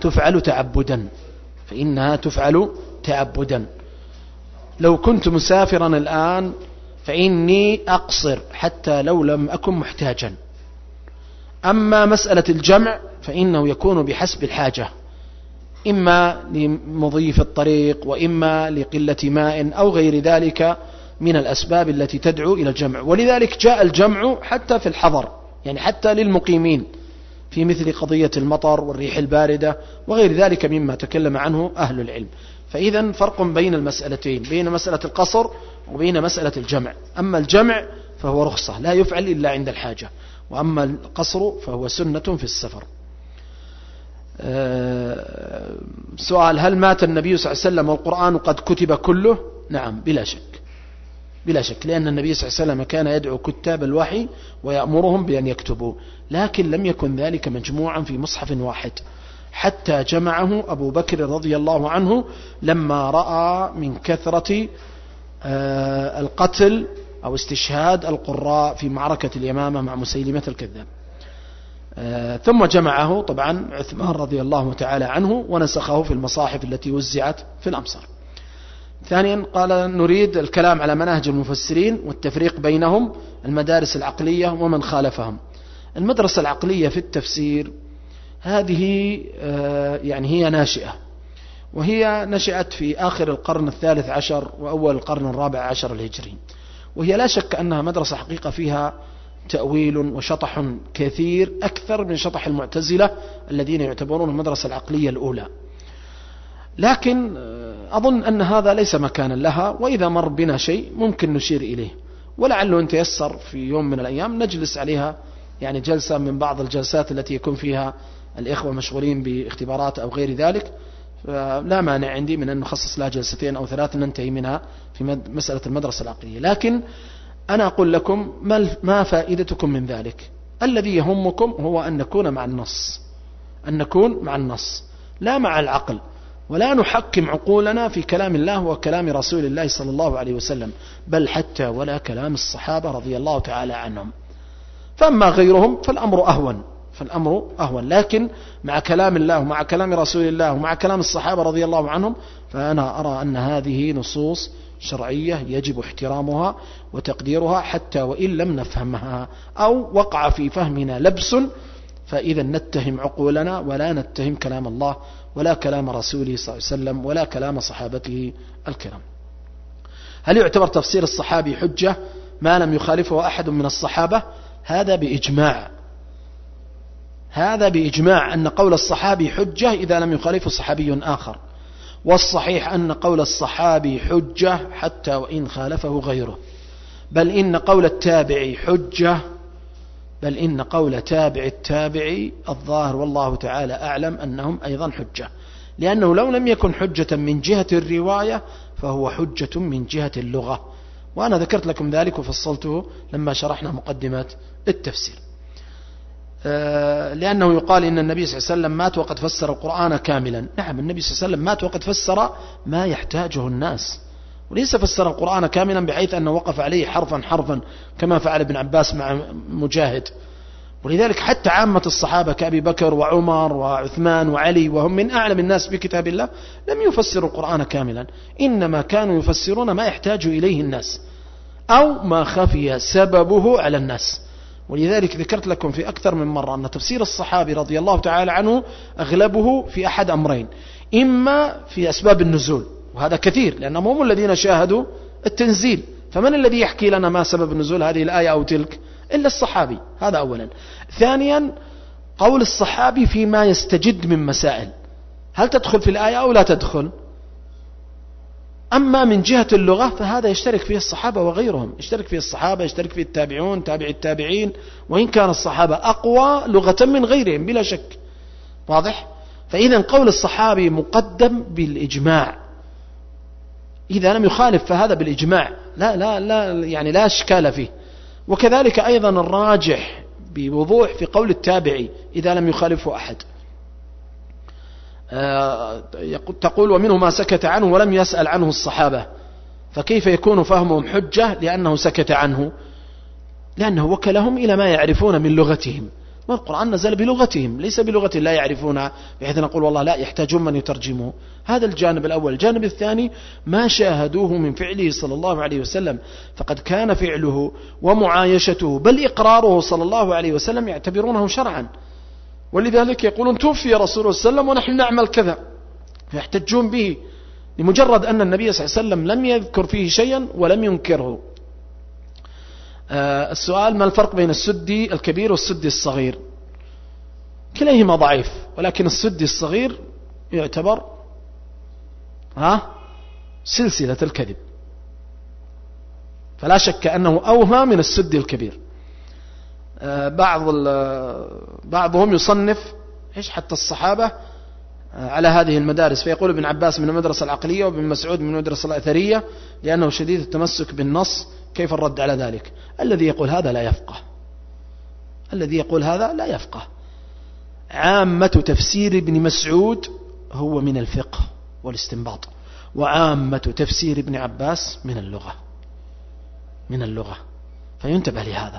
تفعل تعبدا. لو كنت مسافرا الآن فإني أقصر حتى لو لم أكن محتاجا. أما مسألة الجمع فإنه يكون بحسب الحاجة، إما لمضي في الطريق وإما لقلة ماء أو غير ذلك من الأسباب التي تدعو إلى الجمع. ولذلك جاء الجمع حتى في الحضر، يعني حتى للمقيمين في مثل قضية المطر والريح الباردة وغير ذلك مما تكلم عنه أهل العلم. فإذا فرق بين المسألتين، بين مسألة القصر وبين مسألة الجمع. أما الجمع فهو رخصة لا يفعل إلا عند الحاجة، وأما القصر فهو سنة في السفر. سؤال: هل مات النبي صلى الله عليه وسلم والقرآن قد كتب كله؟ نعم بلا شك، لأن النبي صلى الله عليه وسلم كان يدعو كتاب الوحي ويأمرهم بأن يكتبوا، لكن لم يكن ذلك مجموعا في مصحف واحد، حتى جمعه أبو بكر رضي الله عنه لما رأى من كثرة القتل أو استشهاد القراء في معركة اليمامة مع مسيلمة الكذاب. ثم جمعه طبعا عثمان رضي الله تعالى عنه ونسخه في المصاحف التي وزعت في الأمصار. ثانيا قال نريد الكلام على مناهج المفسرين والتفريق بينهم، المدارس العقلية ومن خالفهم. المدرسة العقلية في التفسير هذه يعني هي ناشئة، وهي نشأت في آخر القرن 13 وأول القرن 14 الهجري، وهي لا شك أنها مدرسة حقيقة فيها تأويل وشطح كثير أكثر من شطح المعتزلة الذين يعتبرون المدرسة العقلية الأولى. لكن أظن أن هذا ليس مكانا لها، وإذا مر بنا شيء ممكن نشير إليه، ولعله أن تيسر في يوم من الأيام نجلس عليها، يعني جلسة من بعض الجلسات التي يكون فيها الإخوة مشغولين باختبارات أو غير ذلك، لا مانع عندي من أن نخصص لها جلستين أو ثلاث ننتهي منها في مسألة المدرسة العقلية. لكن أنا أقول لكم ما فائدتكم من ذلك؟ الذي يهمكم هو أن نكون مع النص، أن نكون مع النص لا مع العقل، ولا نحكم عقولنا في كلام الله وكلام رسول الله صلى الله عليه وسلم، بل حتى ولا كلام الصحابة رضي الله تعالى عنهم. فأما غيرهم فالأمر أهون، لكن مع كلام الله ومع كلام رسول الله ومع كلام الصحابة رضي الله عنهم، فأنا أرى أن هذه نصوص شرعية يجب احترامها وتقديرها حتى وإن لم نفهمها أو وقع في فهمنا لبس، فإذا نتهم عقولنا ولا نتهم كلام الله ولا كلام رسوله صلى الله عليه وسلم ولا كلام صحابته الكرام. هل يعتبر تفسير الصحابي حجة ما لم يخالفه أحد من الصحابة؟ هذا بإجماع أن قول الصحابي حجة إذا لم يخالفه صحابي آخر، والصحيح أن قول الصحابي حجة حتى وإن خالفه غيره، بل إن قول التابعي حجة، بل إن قول تابع التابعي الظاهر والله تعالى أعلم أنهم أيضا حجة، لأنه لو لم يكن حجة من جهة الرواية فهو حجة من جهة اللغة، وأنا ذكرت لكم ذلك وفصلته لما شرحنا مقدمة التفسير. لأنه يقال إن النبي صلى الله عليه وسلم مات وقد فسر القرآن كاملا. نعم، النبي صلى الله عليه وسلم مات وقد فسر ما يحتاجه الناس، وليس فسر القرآن كاملا بحيث أنه وقف عليه حرفا كما فعل ابن عباس مع مجاهد. ولذلك حتى عامة الصحابة كأبي بكر وعمر وعثمان وعلي وهم من أعلم الناس بكتاب الله لم يفسروا القرآن كاملا، إنما كانوا يفسرون ما يحتاج إليه الناس أو ما خفي سببه على الناس. ولذلك ذكرت لكم في أكثر من مرة أن تفسير الصحابي رضي الله تعالى عنه أغلبه في أحد أمرين: إما في أسباب النزول، وهذا كثير لأنهم هم الذين شاهدوا التنزيل، فمن الذي يحكي لنا ما سبب نزول هذه الآية أو تلك إلا الصحابي، هذا أولا. ثانيا قول الصحابي فيما يستجد من مسائل، هل تدخل في الآية أو لا تدخل؟ أما من جهة اللغة فهذا يشترك فيه الصحابة وغيرهم، يشترك فيه الصحابة، يشترك فيه التابعون، تابع التابعين، وإن كان الصحابة أقوى لغة من غيرهم بلا شك. واضح؟ فإذا قول الصحابي مقدم بالإجماع، إذا لم يخالف فهذا بالإجماع، لا يعني لا إشكال فيه. وكذلك أيضا الراجح بوضوح في قول التابعي إذا لم يخالفه أحد. تقول ومنه ما سكت عنه ولم يسأل عنه الصحابة، فكيف يكون فهمهم حجة لأنه سكت عنه؟ لأنه وكلهم إلى ما يعرفون من لغتهم، والقرآن نزل بلغتهم ليس بلغة لا يعرفونها بحيث نقول والله لا يحتاجون من يترجمه. هذا الجانب الأول. الجانب الثاني ما شاهدوه من فعله صلى الله عليه وسلم، فقد كان فعله ومعايشته بل إقراره صلى الله عليه وسلم يعتبرونه شرعا، ولذلك يقولون توفي رسول الله صلى الله عليه وسلم ونحن نعمل كذا، فيحتجون به لمجرد أن النبي صلى الله عليه وسلم لم يذكر فيه شيئا ولم ينكره. السؤال: ما الفرق بين السدي الكبير والسدي الصغير؟ كليهما ضعيف، ولكن السدي الصغير يعتبر سلسلة الكذب، فلا شك أنه أوهى من السدي الكبير. بعضهم يصنف حتى الصحابة على هذه المدارس، فيقول ابن عباس من المدرسة العقلية وابن مسعود من المدرسة الأثرية لأنه شديد التمسك بالنص. كيف الرد على ذلك؟ الذي يقول هذا لا يفقه. عامة تفسير ابن مسعود هو من الفقه والاستنباط، وعامة تفسير ابن عباس من اللغة. من اللغة، فينتبه لهذا.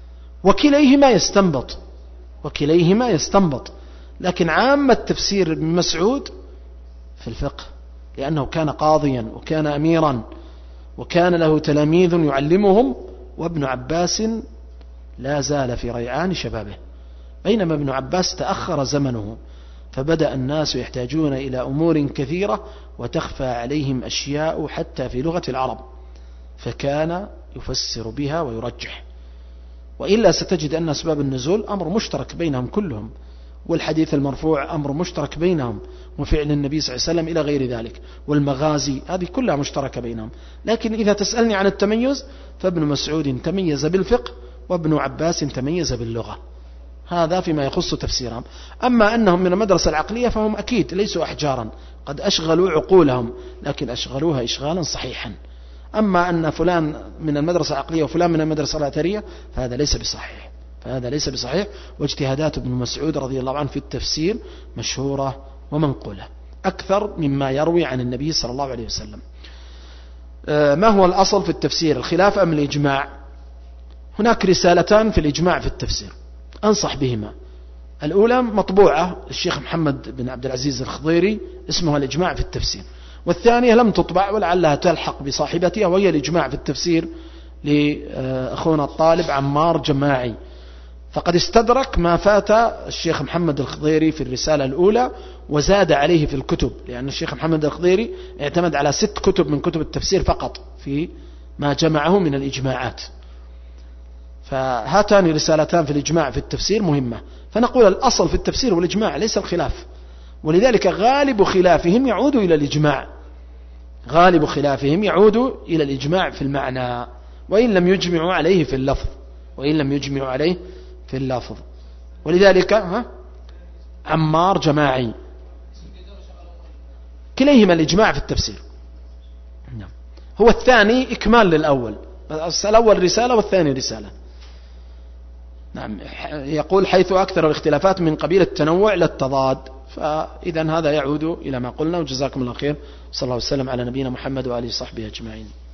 وكليهما يستنبط، لكن عامة تفسير ابن مسعود في الفقه، لأنه كان قاضيا وكان أميرا وكان له تلاميذ يعلمهم، وابن عباس لا زال في ريعان شبابه، بينما ابن عباس تأخر زمنه، فبدأ الناس يحتاجون إلى أمور كثيرة وتخفى عليهم أشياء حتى في لغة العرب، فكان يفسر بها ويرجح. وإلا ستجد أن أسباب النزول أمر مشترك بينهم كلهم، والحديث المرفوع أمر مشترك بينهم، وفعل النبي صلى الله عليه وسلم إلى غير ذلك، والمغازي هذه كلها مشتركة بينهم. لكن إذا تسألني عن التميز فابن مسعود تميز بالفقه، وابن عباس تميز باللغة. هذا فيما يخص تفسيرهم. أما أنهم من المدرسة العقلية فهم أكيد ليسوا أحجارا، قد أشغلوا عقولهم، لكن أشغلوها إشغالا صحيحا. أما أن فلان من المدرسة العقلية وفلان من المدرسة الأثرية فهذا ليس بصحيح. واجتهادات ابن مسعود رضي الله عنه في التفسير مشهورة ومنقولة أكثر مما يروي عن النبي صلى الله عليه وسلم. ما هو الأصل في التفسير، الخلاف أم الإجماع؟ هناك رسالتان في الإجماع في التفسير أنصح بهما. الأولى مطبوعة الشيخ محمد بن عبد العزيز الخضيري اسمها الإجماع في التفسير، والثانية لم تطبع ولعلها تلحق بصاحبتها، وهي الإجماع في التفسير لأخونا الطالب عمار جماعي. فقد استدرك ما فات الشيخ محمد الخضيري في الرسالة الأولى وزاد عليه في الكتب، لأن الشيخ محمد الخضيري اعتمد على 6 كتب من كتب التفسير فقط في ما جمعه من الإجماعات. فهاتان رسالتان في الإجماع في التفسير مهمة. فنقول الأصل في التفسير والإجماع ليس الخلاف، ولذلك غالب خلافهم يعود إلى الإجماع في المعنى، وإن لم يجمعوا عليه في اللفظ. ولذلك عمار جماعي كليهما الإجماع في التفسير. هو الثاني إكمال للأول، الأول رسالة والثاني رسالة. نعم، يقول حيث أكثر الاختلافات من قبيل التنوع للتضاد، فإذا هذا يعود إلى ما قلنا. وجزاكم الله خير، صلى الله عليه وسلم على نبينا محمد وآله وصحبه أجمعين.